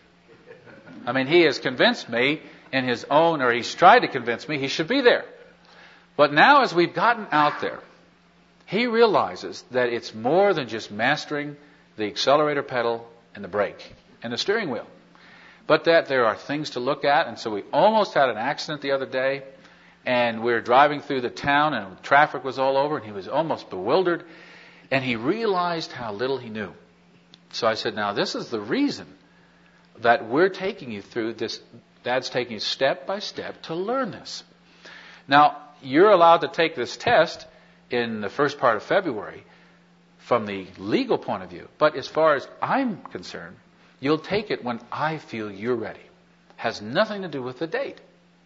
I mean, he has convinced me in his own, or he's tried to convince me he should be there. But now as we've gotten out there, he realizes that it's more than just mastering the accelerator pedal and the brake and the steering wheel, but that there are things to look at. And so we almost had an accident the other day, and we were driving through the town, and traffic was all over, and he was almost bewildered, and he realized how little he knew. So I said, now this is the reason that we're taking you through this. Dad's taking you step by step to learn this. Now, you're allowed to take this test in the first part of February from the legal point of view. But as far as I'm concerned, you'll take it when I feel you're ready. Has nothing to do with the date.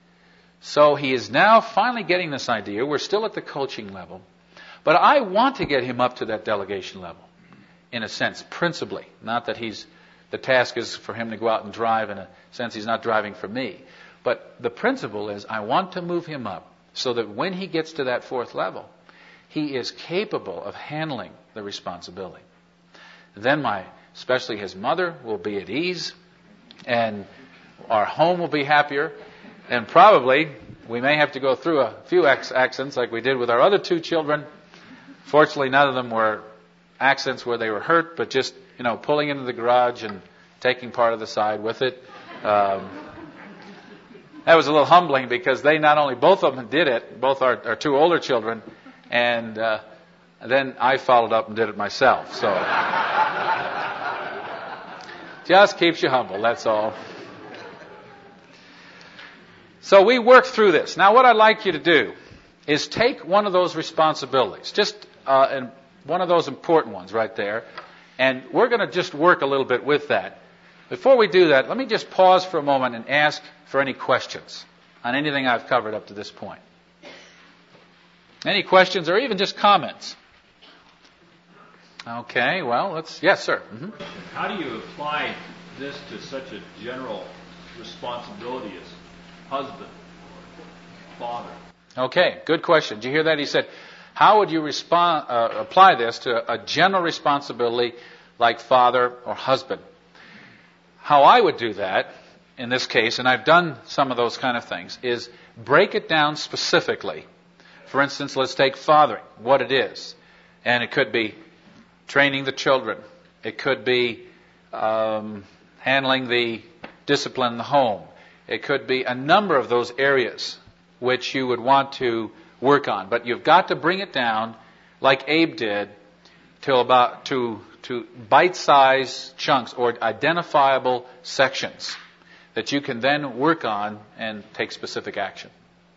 So he is now finally getting this idea. We're still at the coaching level. But I want to get him up to that delegation level, in a sense, principally. Not that he's, the task is for him to go out and drive. In a sense, he's not driving for me. But the principle is I want to move him up so that when he gets to that fourth level, he is capable of handling the responsibility. Then my, especially his mother, will be at ease, and our home will be happier, and probably we may have to go through a few accidents like we did with our other two children. Fortunately, none of them were accidents where they were hurt, but just, you know, pulling into the garage and taking part of the side with it. Um, that was a little humbling because they not only, both of them did it, both our, our two older children, and uh, then I followed up and did it myself. So just keeps you humble, that's all. So we worked through this. Now what I'd like you to do is take one of those responsibilities, just uh, and one of those important ones right there, and we're going to just work a little bit with that. Before we do that, let me just pause for a moment and ask for any questions on anything I've covered up to this point. Any questions or even just comments? Okay, well, let's... Yes, sir. Mm-hmm. How do you apply this to such a general responsibility as husband, father? Okay, good question. Did you hear that? He said, how would you respond, uh, apply this to a general responsibility like father or husband? How I would do that in this case, and I've done some of those kind of things, is break it down specifically. For instance, let's take fathering, what it is. And it could be training the children. It could be um, handling the discipline in the home. It could be a number of those areas which you would want to work on. But you've got to bring it down, like Abe did, to about to to bite-sized chunks or identifiable sections that you can then work on and take specific action.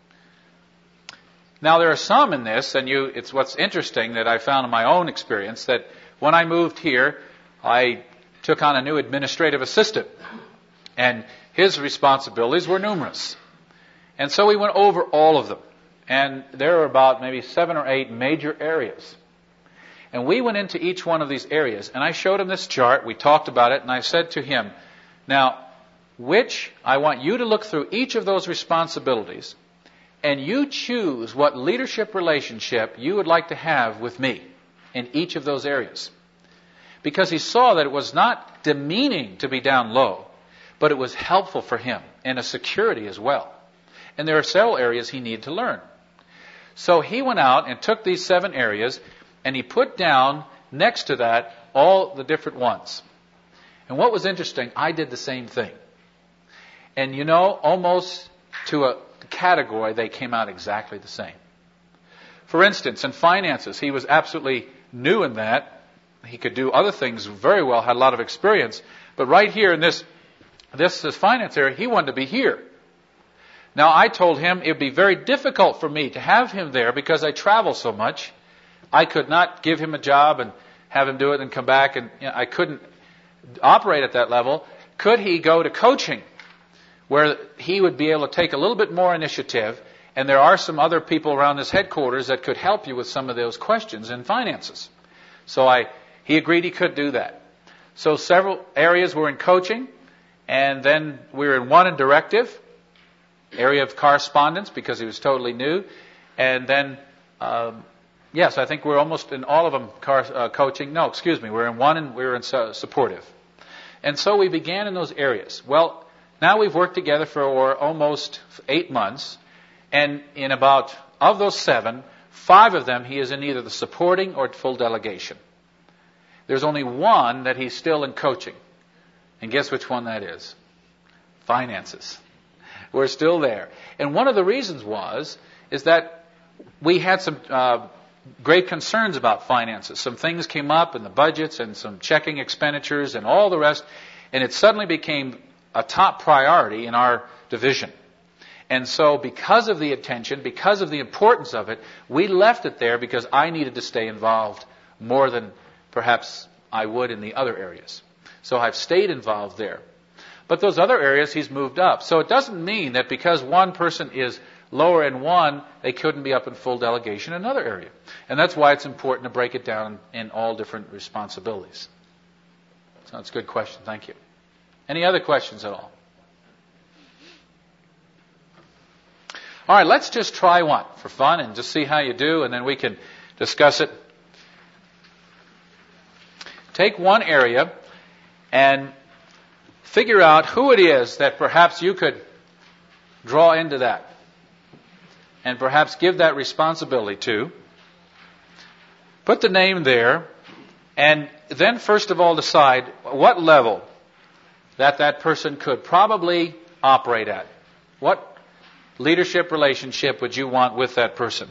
Now there are some in this, and you it's what's interesting that I found in my own experience, that when I moved here, I took on a new administrative assistant, and his responsibilities were numerous. And so we went over all of them. And there are about maybe seven or eight major areas. And we went into each one of these areas, and I showed him this chart. We talked about it, and I said to him, now, which, I want you to look through each of those responsibilities, and you choose what leadership relationship you would like to have with me in each of those areas. Because he saw that it was not demeaning to be down low, but it was helpful for him and a security as well. And there are several areas he needed to learn. So he went out and took these seven areas, and he put down next to that all the different ones. And what was interesting, I did the same thing. And you know, almost to a category, they came out exactly the same. For instance, in finances, he was absolutely new in that. He could do other things very well, had a lot of experience. But right here in this, this, this finance area, he wanted to be here. Now, I told him it would be very difficult for me to have him there because I travel so much. I could not give him a job and have him do it and come back, and you know, I couldn't operate at that level. Could he go to coaching where he would be able to take a little bit more initiative, and there are some other people around this headquarters that could help you with some of those questions in finances. So I, he agreed he could do that. So several areas were in coaching, and then we were in one in directive, area of correspondence, because he was totally new, and then, um, yes, I think we're almost in all of them car, uh, coaching. No, excuse me, we're in one and we're in su- supportive. And so we began in those areas. Well, now we've worked together for almost eight months, and in about, of those seven, five of them he is in either the supporting or full delegation. There's only one that he's still in coaching. And guess which one that is? Finances. We're still there. And one of the reasons was, is that we had some uh, great concerns about finances. Some things came up in the budgets and some checking expenditures and all the rest, and it suddenly became a top priority in our division. And so because of the attention, because of the importance of it, we left it there because I needed to stay involved more than perhaps I would in the other areas. So I've stayed involved there. But those other areas, he's moved up. So it doesn't mean that because one person is lower in one, they couldn't be up in full delegation in another area. And that's why it's important to break it down in all different responsibilities. So that's a good question. Thank you. Any other questions at all? All right, let's just try one for fun and just see how you do, and then we can discuss it. Take one area and figure out who it is that perhaps you could draw into that and perhaps give that responsibility to. Put the name there, and then first of all decide what level that that person could probably operate at. What leadership relationship would you want with that person?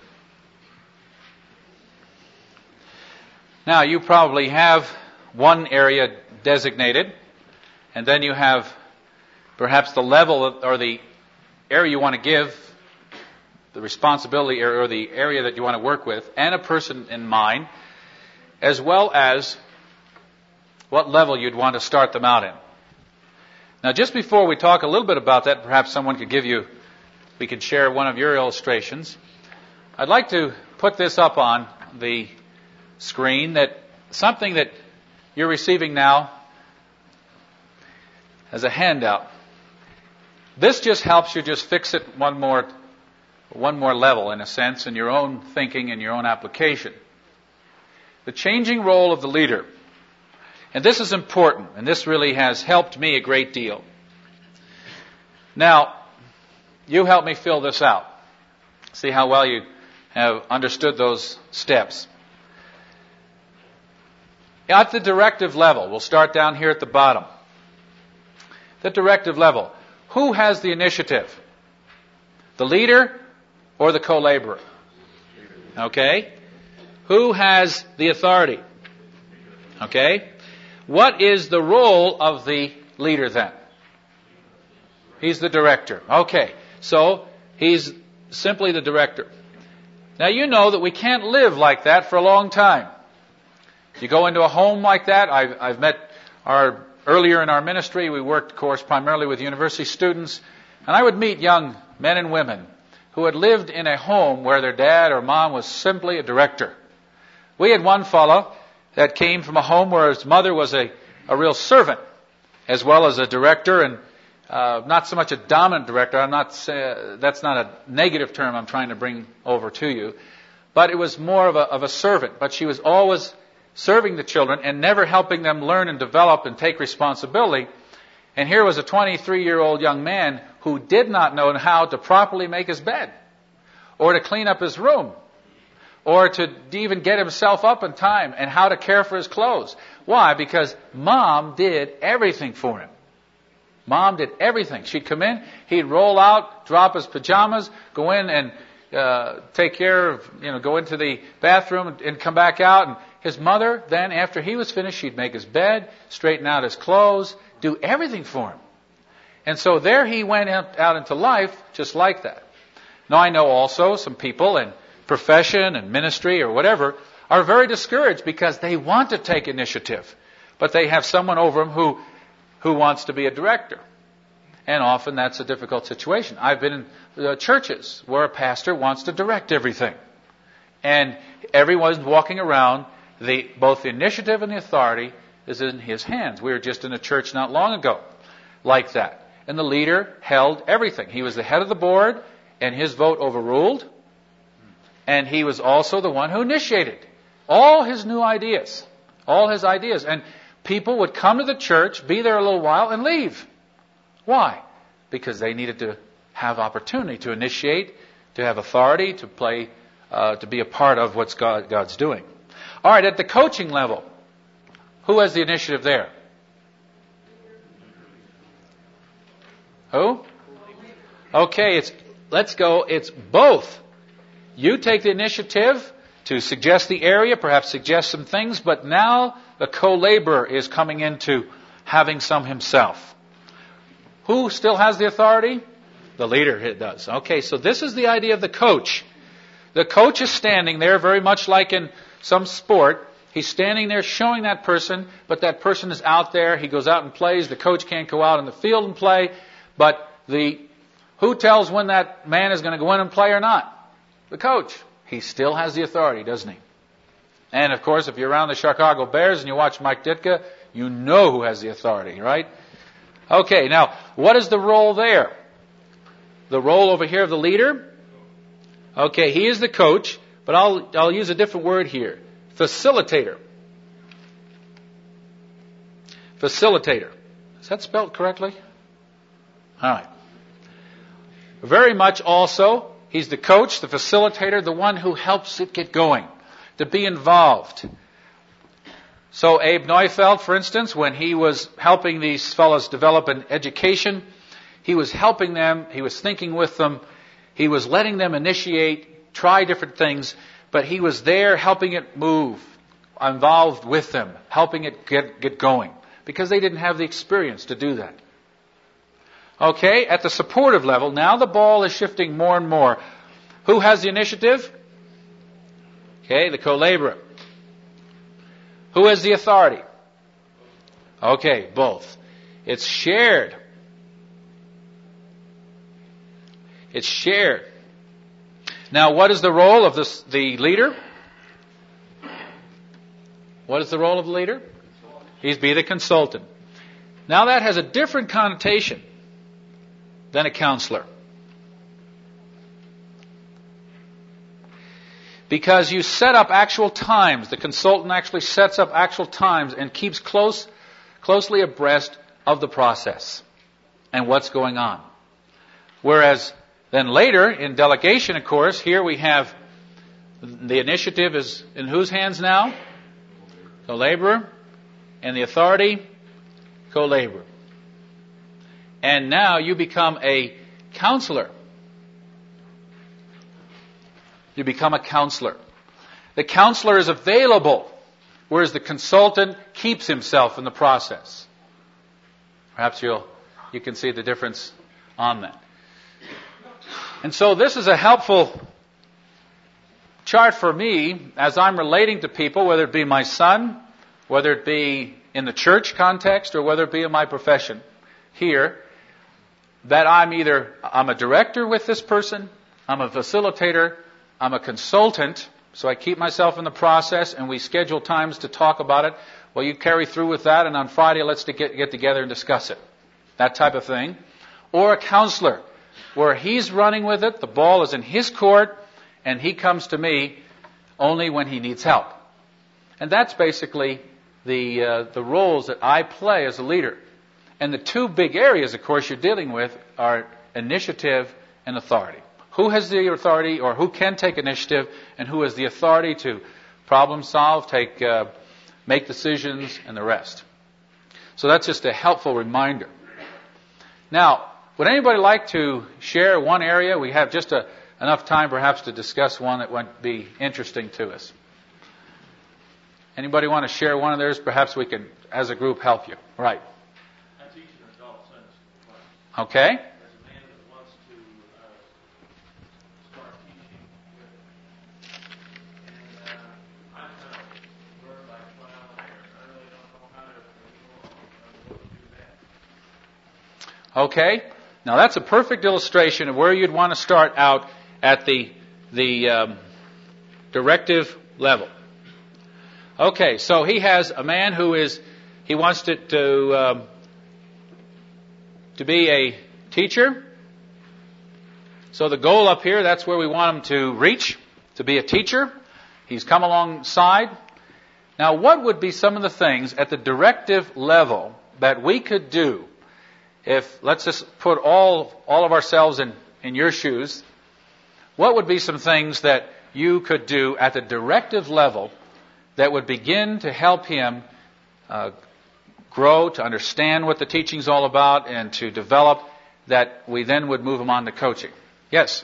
Now, you probably have one area designated, and then you have perhaps the level or the area you want to give, the responsibility or the area that you want to work with, and a person in mind, as well as what level you'd want to start them out in. Now, just before we talk a little bit about that, perhaps someone could give you, we could share one of your illustrations. I'd like to put this up on the screen, that something that you're receiving now as a handout. This just helps you just fix it one more, one more level, in a sense, in your own thinking and your own application. The changing role of the leader. And this is important, and this really has helped me a great deal. Now, you help me fill this out. See how well you have understood those steps. At the directive level, we'll start down here at the bottom. The directive level. Who has the initiative? The leader or the co-laborer? Okay. Who has the authority? Okay. What is the role of the leader then? He's the director. Okay. So, he's simply the director. Now, you know that we can't live like that for a long time. You go into a home like that. I've, I've met our, earlier in our ministry, we worked, of course, primarily with university students, and I would meet young men and women who had lived in a home where their dad or mom was simply a director. We had one fellow that came from a home where his mother was a, a real servant, as well as a director, and uh, not so much a dominant director. I'm not say, that's not a negative term I'm trying to bring over to you, but it was more of a, of a servant. But she was always serving the children and never helping them learn and develop and take responsibility. And here was a twenty-three-year-old young man who did not know how to properly make his bed, or to clean up his room, or to even get himself up in time, and how to care for his clothes. Why? Because Mom did everything for him. Mom did everything. She'd come in, he'd roll out, drop his pajamas, go in and uh, take care of, you know, go into the bathroom and, and come back out. And his mother, then, after he was finished, she'd make his bed, straighten out his clothes, do everything for him. And so there he went out into life just like that. Now, I know also some people in profession and ministry or whatever are very discouraged because they want to take initiative, but they have someone over them who, who wants to be a director. And often that's a difficult situation. I've been in uh, churches where a pastor wants to direct everything. And everyone's walking around, the, both the initiative and the authority is in his hands. We were just in a church not long ago like that. And the leader held everything. He was the head of the board, and his vote overruled. And he was also the one who initiated all his new ideas. All his ideas. And people would come to the church, be there a little while, and leave. Why? Because they needed to have opportunity to initiate, to have authority, to play, uh, to be a part of what God, God's doing. All right, at the coaching level, who has the initiative there? Who? Okay, it's let's go. It's both. You take the initiative to suggest the area, perhaps suggest some things, but now the co-laborer is coming into having some himself. Who still has the authority? The leader does. Okay, so this is the idea of the coach. The coach is standing there very much like in some sport. He's standing there showing that person, but that person is out there. He goes out and plays. The coach can't go out in the field and play. But the who tells when that man is going to go in and play or not? The coach. He still has the authority, doesn't he? And of course, if you're around the Chicago Bears and you watch Mike Ditka, you know who has the authority, right? Okay, now, what is the role there? The role over here of the leader? Okay, he is the coach, but I'll, I'll use a different word here. Facilitator. Facilitator. Is that spelled correctly? All right. Very much also, he's the coach, the facilitator, the one who helps it get going, to be involved. So Abe Neufeld, for instance, when he was helping these fellows develop an education, he was helping them, he was thinking with them, he was letting them initiate, try different things, but he was there helping it move, involved with them, helping it get, get going, because they didn't have the experience to do that. Okay, at the supportive level, now the ball is shifting more and more. Who has the initiative? Okay, the co-laborer. Who has the authority? Okay, both. It's shared. It's shared. Now, what is the role of this, the leader? What is the role of the leader? He's be the consultant. Now, that has a different connotation than a counselor. Because you set up actual times. The consultant actually sets up actual times and keeps close, closely abreast of the process and what's going on. Whereas then later, in delegation, of course, here we have the initiative is in whose hands now? Co-laborer. And the authority? Co-laborer. And now you become a counselor. You become a counselor. The counselor is available, whereas the consultant keeps himself in the process. Perhaps you'll, you can see the difference on that. And so this is a helpful chart for me as I'm relating to people, whether it be my son, whether it be in the church context, or whether it be in my profession here, that I'm either, I'm a director with this person, I'm a facilitator, I'm a consultant, so I keep myself in the process and we schedule times to talk about it. Well, you carry through with that, and on Friday let's get, get together and discuss it. That type of thing. Or a counselor, where he's running with it, the ball is in his court, and he comes to me only when he needs help. And that's basically the uh, the roles that I play as a leader. And the two big areas, of course, you're dealing with are initiative and authority. Who has the authority, or who can take initiative, and who has the authority to problem solve, take, uh, make decisions, and the rest. So that's just a helpful reminder. Now, would anybody like to share one area? We have just a, enough time, perhaps, to discuss one that would be interesting to us. Anybody want to share one of theirs? Perhaps we can, as a group, help you. Right. I teach an adult Sunday school class. Okay. There's a man that wants to uh, start teaching with it. And uh, I'm kind of learned by trial and error. I really don't know how to, how to do that. Okay? Now that's a perfect illustration of where you'd want to start out at the, the um, directive level. Okay, so he has a man who is, he wants to, to, um, to be a teacher. So the goal up here, that's where we want him to reach, to be a teacher. He's come alongside. Now, what would be some of the things at the directive level that we could do if, let's just put all all of ourselves in, in your shoes, what would be some things that you could do at the directive level that would begin to help him uh, grow, to understand what the teaching's all about, and to develop, that we then would move him on to coaching? Yes?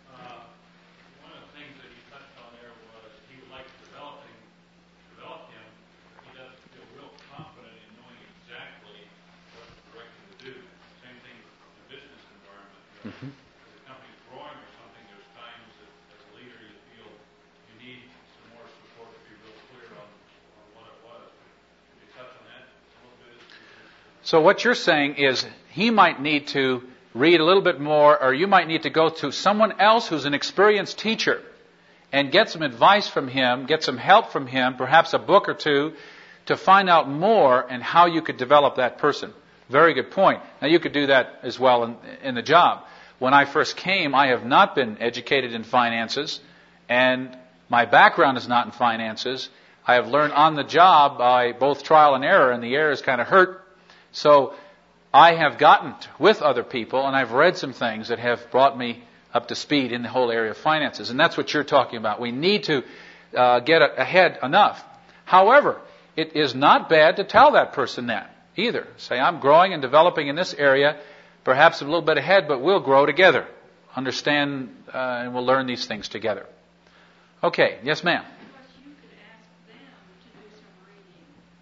Mm-hmm. If the company's growing or something, there's times that as a leader you feel you need some more support to be real clear on, on what it was. Could you touch on that a little bit? So what you're saying is he might need to read a little bit more, or you might need to go to someone else who's an experienced teacher and get some advice from him, get some help from him, perhaps a book or two, to find out more and how you could develop that person. Very good point. Now you could do that as well in, in the job. When I first came, I have not been educated in finances, and my background is not in finances. I have learned on the job by both trial and error, and the error is kind of hurt. So I have gotten with other people, and I've read some things that have brought me up to speed in the whole area of finances. And that's what you're talking about. We need to uh, get ahead enough. However, it is not bad to tell that person that either. Say, I'm growing and developing in this area, perhaps a little bit ahead, but we'll grow together. Understand, uh, and we'll learn these things together. Okay, yes, ma'am. You could ask them to do some reading.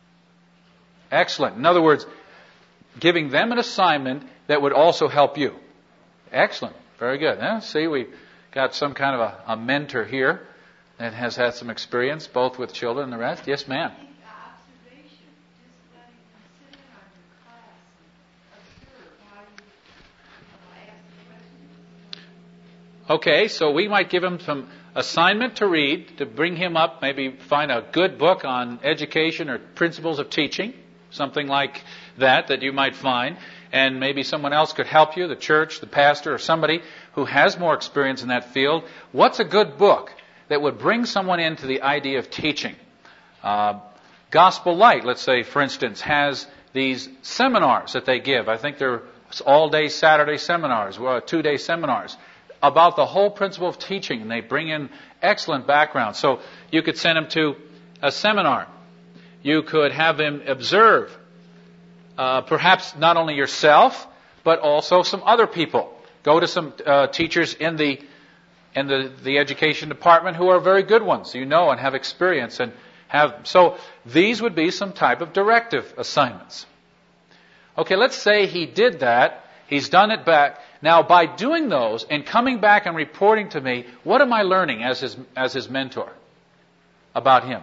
Excellent. In other words, giving them an assignment that would also help you. Excellent. Very good. Huh? See, we got some kind of a, a mentor here that has had some experience, both with children and the rest. Yes, ma'am. Observation, just letting them sit in on your class and observe how you uh, ask questions. Okay, so we might give him some assignment to read to bring him up, maybe find a good book on education or principles of teaching, something like that that you might find, and maybe someone else could help you, the church, the pastor, or somebody who has more experience in that field. What's a good book that would bring someone into the idea of teaching? Uh, Gospel Light, let's say, for instance, has these seminars that they give. I think they're all-day Saturday seminars, well, two-day seminars, about the whole principle of teaching, and they bring in excellent background. So you could send him to a seminar. You could have him observe, uh, perhaps not only yourself, but also some other people. Go to some uh, teachers in the in the, the education department who are very good ones, you know, and have experience and have. So these would be some type of directive assignments. Okay, let's say he did that. He's done it back. Now, by doing those and coming back and reporting to me, what am I learning as his as his mentor about him?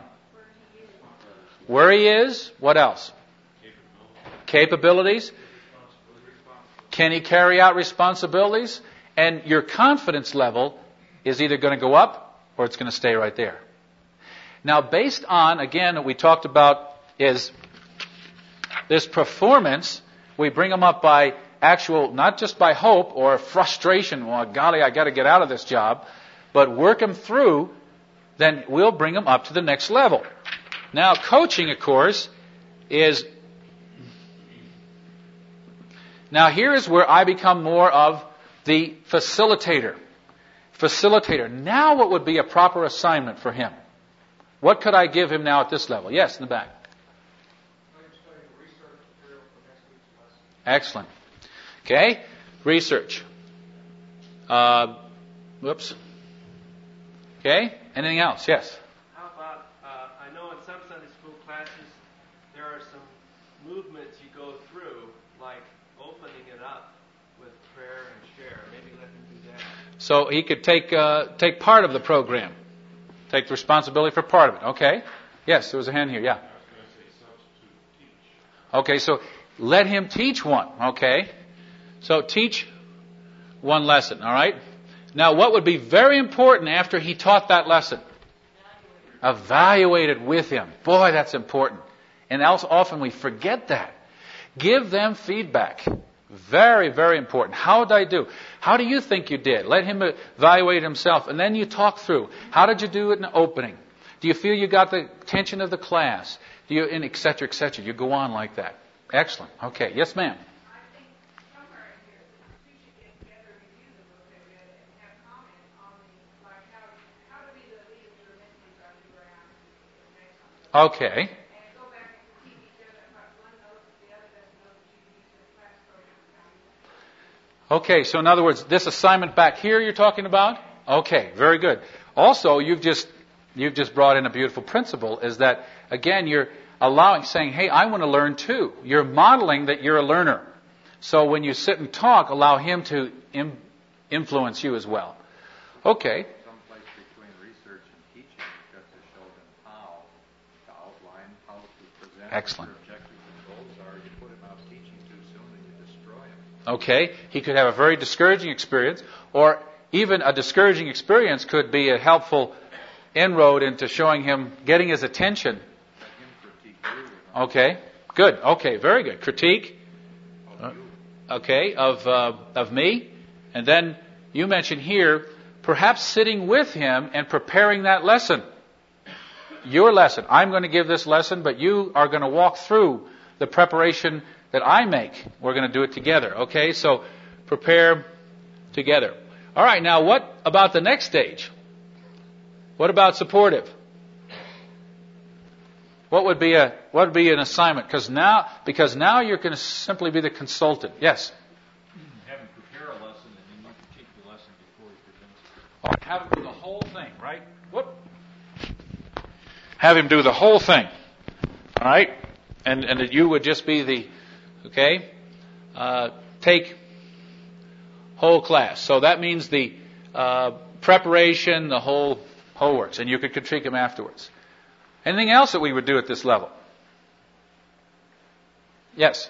Where he is. What else? Capabilities. Can he carry out responsibilities? And your confidence level is either going to go up or it's going to stay right there. Now, based on, again, what we talked about is this performance, we bring them up by actual, not just by hope or frustration, well, golly, I got to get out of this job, but work them through, then we'll bring them up to the next level. Now, coaching, of course, is... Now, here is where I become more of the facilitator. Facilitator. Now, what would be a proper assignment for him? What could I give him now at this level? Yes, in the back. Excellent. Okay, research. Uh, whoops. Okay, anything else? Yes. How about, uh, I know in some Sunday school classes there are some movements you go through, like opening it up with prayer and share. Maybe let him do that. So he could take uh, take part of the program, take the responsibility for part of it. Okay. Yes, there was a hand here. Yeah. I was going to say substitute teach. Okay, so let him teach one. Okay. So teach one lesson, all right? Now, what would be very important after he taught that lesson? Evaluate it with him. Boy, that's important. And else often we forget that. Give them feedback. Very, very important. How did I do? How do you think you did? Let him evaluate himself. And then you talk through. How did you do it in the opening? Do you feel you got the attention of the class? Do you, and et cetera, et cetera. You go on like that. Excellent. Okay. Yes, ma'am. I think somewhere in here, we should get together, review the book they read, and have comment on the, like, how, how to be the leader of your ministries are you around the next one. Okay. And go back and critique each other, what one knows, the other doesn't know, that you use the class program. Okay, so in other words, this assignment back here you're talking about? Okay, very good. Also, you've just you've just brought in a beautiful principle, is that, again, you're allowing, saying, hey, I want to learn too. You're modeling that you're a learner. So when you sit and talk, allow him to im- influence you as well. Okay. Someplace between research and teaching, you have to show them how to outline, how to present Excellent. what their objectives and goals are. You put them out teaching too soon and you destroy them. Okay, he could have a very discouraging experience, or even a discouraging experience could be a helpful inroad into showing him, getting his attention. Let him critique you, you know, Okay, good. Okay, very good. Critique, of you. okay, of uh, of me, and then you mentioned here perhaps sitting with him and preparing that lesson. Your lesson. I'm going to give this lesson, but you are going to walk through the preparation that I make. We're going to do it together. Okay, so prepare together. All right, now what about the next stage? What about supportive? What would be a what would be an assignment? Because now because now you're going to simply be the consultant. Yes. Have him prepare a lesson and then you critique the lesson before he presents it. All right, have him do the whole thing, right? Whoop. Have him do the whole thing. All right, and and that you would just be the okay. Uh, take whole class. So that means the uh, preparation, the whole whole works, and you could critique him afterwards. Anything else that we would do at this level? Yes.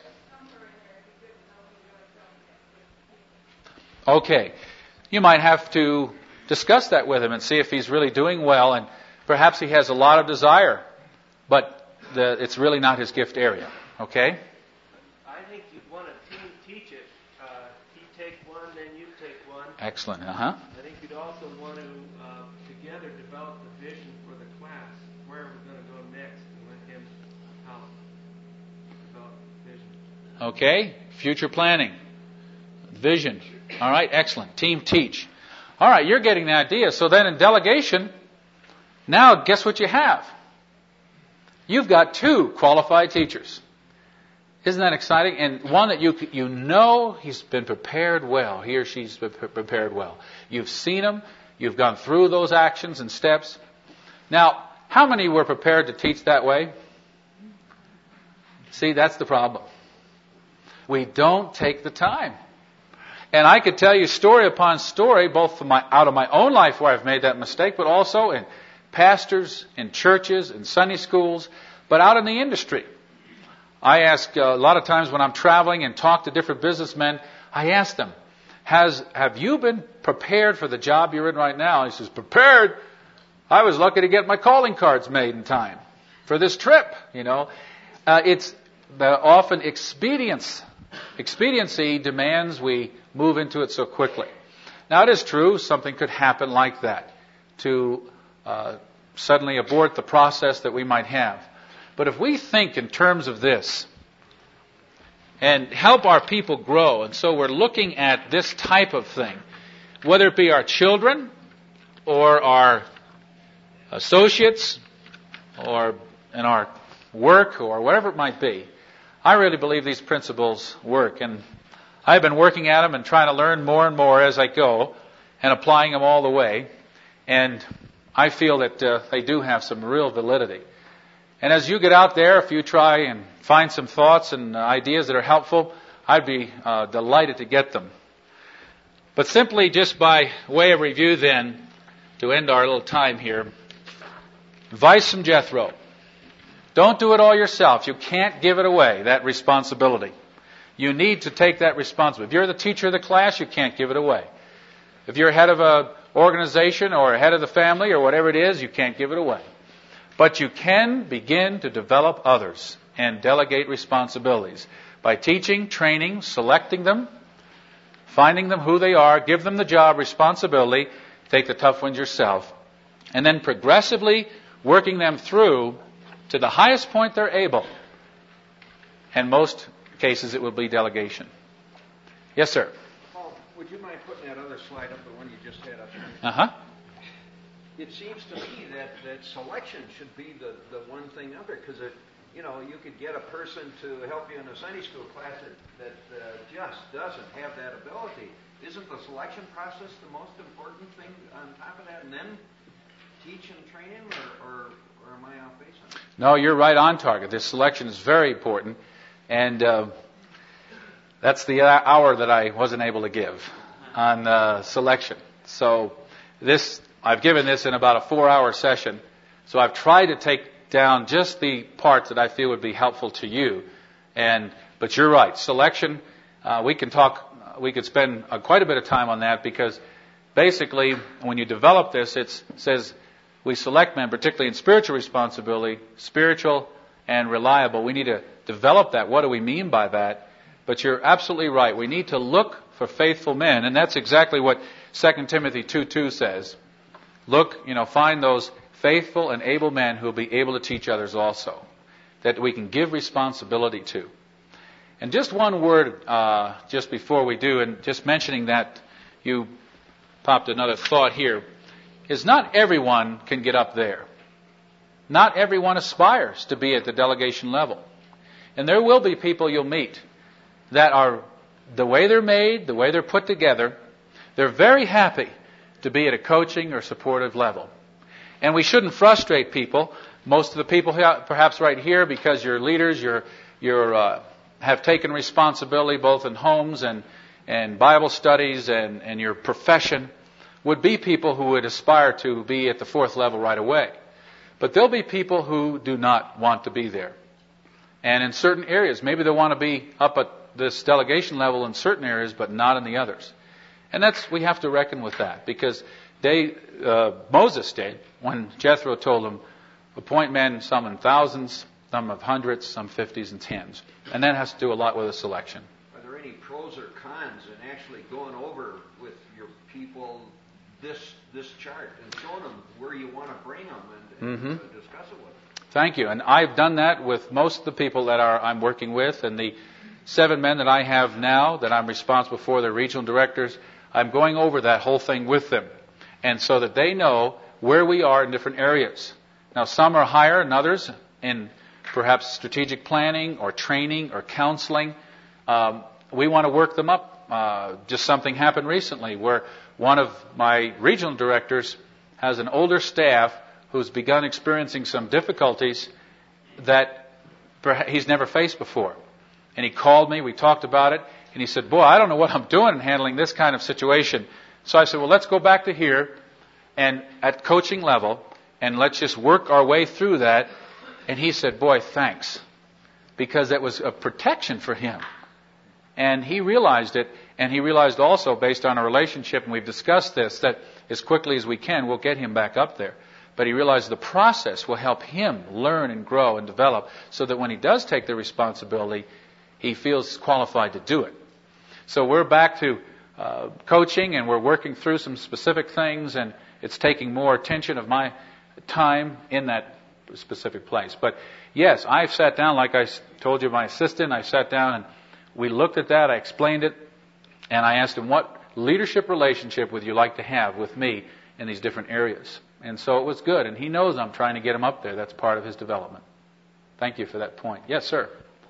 Okay. You might have to discuss that with him and see if he's really doing well, and perhaps he has a lot of desire, but the, it's really not his gift area. Okay? I think you'd want to team teach it. Uh, he take one, then you take one. Excellent. Uh-huh. I think you'd also want to uh, together develop the vision for the class, where we're going to go next, and let him help develop the vision. Okay. Future planning. Vision. All right. Excellent. Team teach. All right. You're getting the idea. So then in delegation, now guess what you have? You've got two qualified teachers. Isn't that exciting? And one that you you know he's been prepared well. He or she's been prepared well. You've seen him. You've gone through those actions and steps. Now, how many were prepared to teach that way? See, that's the problem. We don't take the time. And I could tell you story upon story, both from my, out of my own life where I've made that mistake, but also in pastors, in churches, in Sunday schools, but out in the industry. I ask uh, a lot of times when I'm traveling and talk to different businessmen, I ask them, Has have you been prepared for the job you're in right now? He says, prepared? I was lucky to get my calling cards made in time for this trip, you know. Uh, it's the often expedience. Expediency demands we move into it so quickly. Now, it is true, something could happen like that to uh, suddenly abort the process that we might have. But if we think in terms of this and help our people grow, and so we're looking at this type of thing, whether it be our children or our associates or in our work or whatever it might be, I really believe these principles work. And I've been working at them and trying to learn more and more as I go and applying them all the way. And I feel that uh, they do have some real validity. And as you get out there, if you try and find some thoughts and ideas that are helpful, I'd be uh, delighted to get them. But simply just by way of review then, to end our little time here, advice from Jethro. Don't do it all yourself. You can't give it away, that responsibility. You need to take that responsibility. If you're the teacher of the class, you can't give it away. If you're head of an organization or head of the family or whatever it is, you can't give it away. But you can begin to develop others and delegate responsibilities by teaching, training, selecting them, finding them who they are, give them the job responsibility, take the tough ones yourself, and then progressively working them through to the highest point they're able. In most cases, it will be delegation. Yes, sir. Paul, would you mind putting that other slide up, the one you just had up there? Uh-huh. It seems to me that, that selection should be the, the one thing up there, because you know, you could get a person to help you in a Sunday school class that, that uh, just doesn't have that ability. Isn't the selection process the most important thing on top of that, and then teach and train him, or, or, or am I off base on that? No, you're right on target. This selection is very important, and uh, that's the hour that I wasn't able to give on uh, selection. So this, I've given this in about a four-hour session, so I've tried to take down just the parts that I feel would be helpful to you. And but you're right, selection. Uh, we can talk. We could spend uh, quite a bit of time on that, because basically, when you develop this, it says we select men, particularly in spiritual responsibility, spiritual and reliable. We need to develop that. What do we mean by that? But you're absolutely right. We need to look for faithful men, and that's exactly what Second Timothy two two says. Look, you know, find those faithful and able men who will be able to teach others also, that we can give responsibility to. And just one word uh, just before we do, and just mentioning that you popped another thought here, is not everyone can get up there. Not everyone aspires to be at the delegation level. And there will be people you'll meet that are, the way they're made, the way they're put together, they're very happy to be at a coaching or supportive level. And we shouldn't frustrate people. Most of the people perhaps right here, because you're leaders, you're, you're, uh, have taken responsibility both in homes and, and Bible studies and, and your profession, would be people who would aspire to be at the fourth level right away. But there'll be people who do not want to be there. And in certain areas, maybe they want to be up at this delegation level in certain areas, but not in the others. And that's, we have to reckon with that, because They, uh, Moses did, when Jethro told him, appoint men, some in thousands, some of hundreds, some fifties and tens. And that has to do a lot with the selection. Are there any pros or cons in actually going over with your people this this chart and showing them where you want to bring them and, and Mm-hmm. uh, discuss it with them? Thank you. And I've done that with most of the people that are I'm working with, and the seven men that I have now that I'm responsible for, the regional directors, I'm going over that whole thing with them. And so that they know where we are in different areas. Now, some are higher than others in perhaps strategic planning or training or counseling. Um, we want to work them up. Uh, just something happened recently where one of my regional directors has an older staff who's begun experiencing some difficulties that he's never faced before. And he called me, we talked about it, and he said, boy, I don't know what I'm doing in handling this kind of situation. So I said, well, let's go back to here and at coaching level, and let's just work our way through that. And he said, boy, thanks. Because that was a protection for him. And he realized it, and he realized also, based on our relationship, and we've discussed this, that as quickly as we can, we'll get him back up there. But he realized the process will help him learn and grow and develop, so that when he does take the responsibility, he feels qualified to do it. So we're back to Uh, coaching, and we're working through some specific things, and it's taking more attention of my time in that specific place. But yes, I've sat down, like I told you, my assistant, I sat down and we looked at that, I explained it, and I asked him, what leadership relationship would you like to have with me in these different areas? And so it was good, and he knows I'm trying to get him up there. That's part of his development. Thank you for that point. Yes, sir.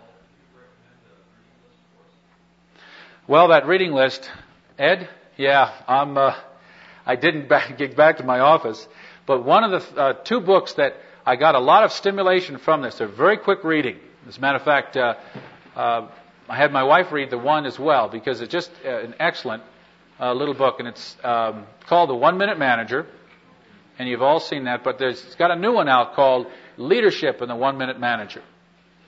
Well, that reading list, Ed, yeah, I'm. Uh, I didn't back, get back to my office, but one of the uh, two books that I got a lot of stimulation from this. They're very quick reading. As a matter of fact, uh, uh, I had my wife read the one as well, because it's just uh, an excellent uh, little book, and it's um, called The One Minute Manager, and you've all seen that. But there's it's got a new one out called Leadership in the One Minute Manager.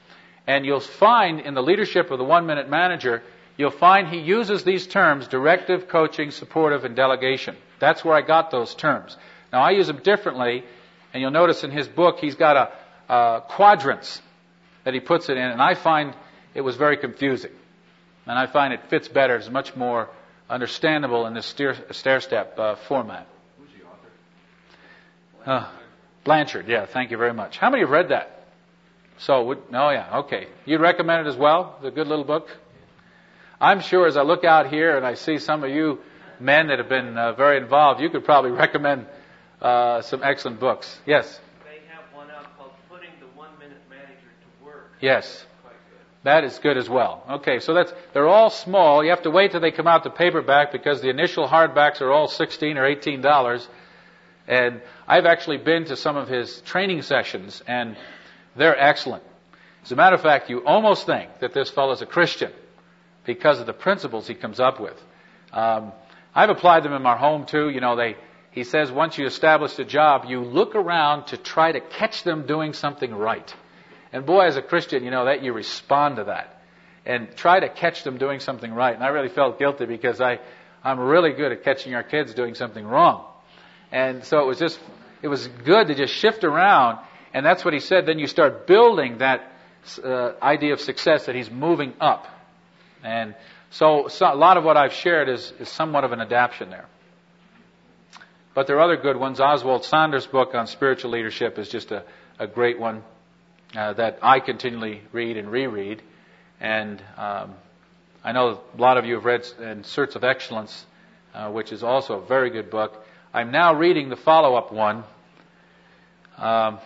And you'll find in the leadership of the one-minute manager, you'll find he uses these terms: directive, coaching, supportive, and delegation. That's where I got those terms. Now, I use them differently, and you'll notice in his book he's got a, a quadrants that he puts it in, and I find it was very confusing. And I find it fits better. It's much more understandable in this stair, stair-step uh, format. Who's the author? Uh, Blanchard, yeah, thank you very much. How many have read that? So, would, oh yeah, okay. You'd recommend it as well? It's a good little book? I'm sure as I look out here and I see some of you men that have been uh, very involved, you could probably recommend uh, some excellent books. Yes? They have one out called Putting the One-Minute Manager to Work. Yes. Quite good. That is good as well. Okay, so that's they're all small. You have to wait till they come out to paperback because the initial hardbacks are all sixteen or eighteen dollars. And I've actually been to some of his training sessions, and they're excellent. As a matter of fact, you almost think that this fellow's a Christian because of the principles he comes up with. Um, I've applied them in my home too. You know, they he says once you establish a job, you look around to try to catch them doing something right. And boy, as a Christian, you know that you respond to that and try to catch them doing something right. And I really felt guilty because I I'm really good at catching our kids doing something wrong. And so it was just it was good to just shift around. And that's what he said. Then you start building that uh, idea of success that he's moving up. And so, so a lot of what I've shared is, is somewhat of an adaptation there. But there are other good ones. Oswald Sanders' book on spiritual leadership is just a, a great one uh, that I continually read and reread. And um, I know a lot of you have read In Search of Excellence, uh, which is also a very good book. I'm now reading the follow-up one. Um,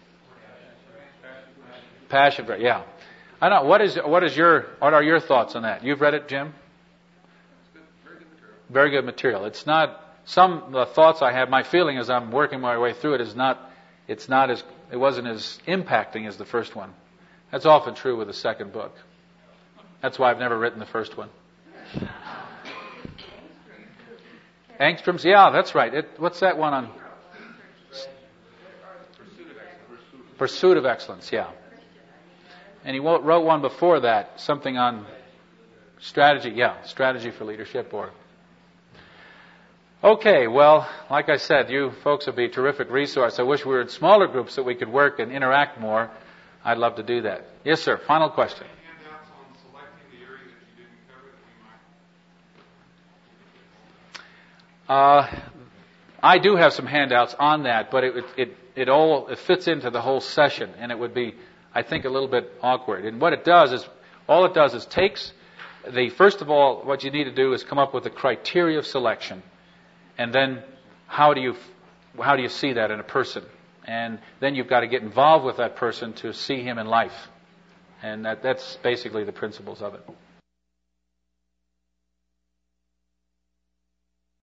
Passion, yeah. I don't know. What is what is your what are your thoughts on that? You've read it, Jim? Good, very good material. Very good material. It's not some the thoughts I have. My feeling as I'm working my way through it is not. It's not as it wasn't as impacting as the first one. That's often true with the second book. That's why I've never written the first one. Angstrom's, yeah, that's right. It, what's that one on? Pursuit of excellence. Pursuit of Excellence, yeah. And he wrote one before that, something on strategy, yeah, strategy for leadership. Or okay, well, like I said, you folks would be a terrific resource. I wish we were in smaller groups that we could work and interact more. I'd love to do that. Yes, sir. Final question. Handouts on selecting the area that you didn't cover that we might. Uh, I do have some handouts on that, but it it it all it fits into the whole session, and it would be, I think, a little bit awkward. And what it does is, all it does is takes the, first of all, what you need to do is come up with the criteria of selection. And then how do you, how do you see that in a person? And then you've got to get involved with that person to see him in life. And that, that's basically the principles of it.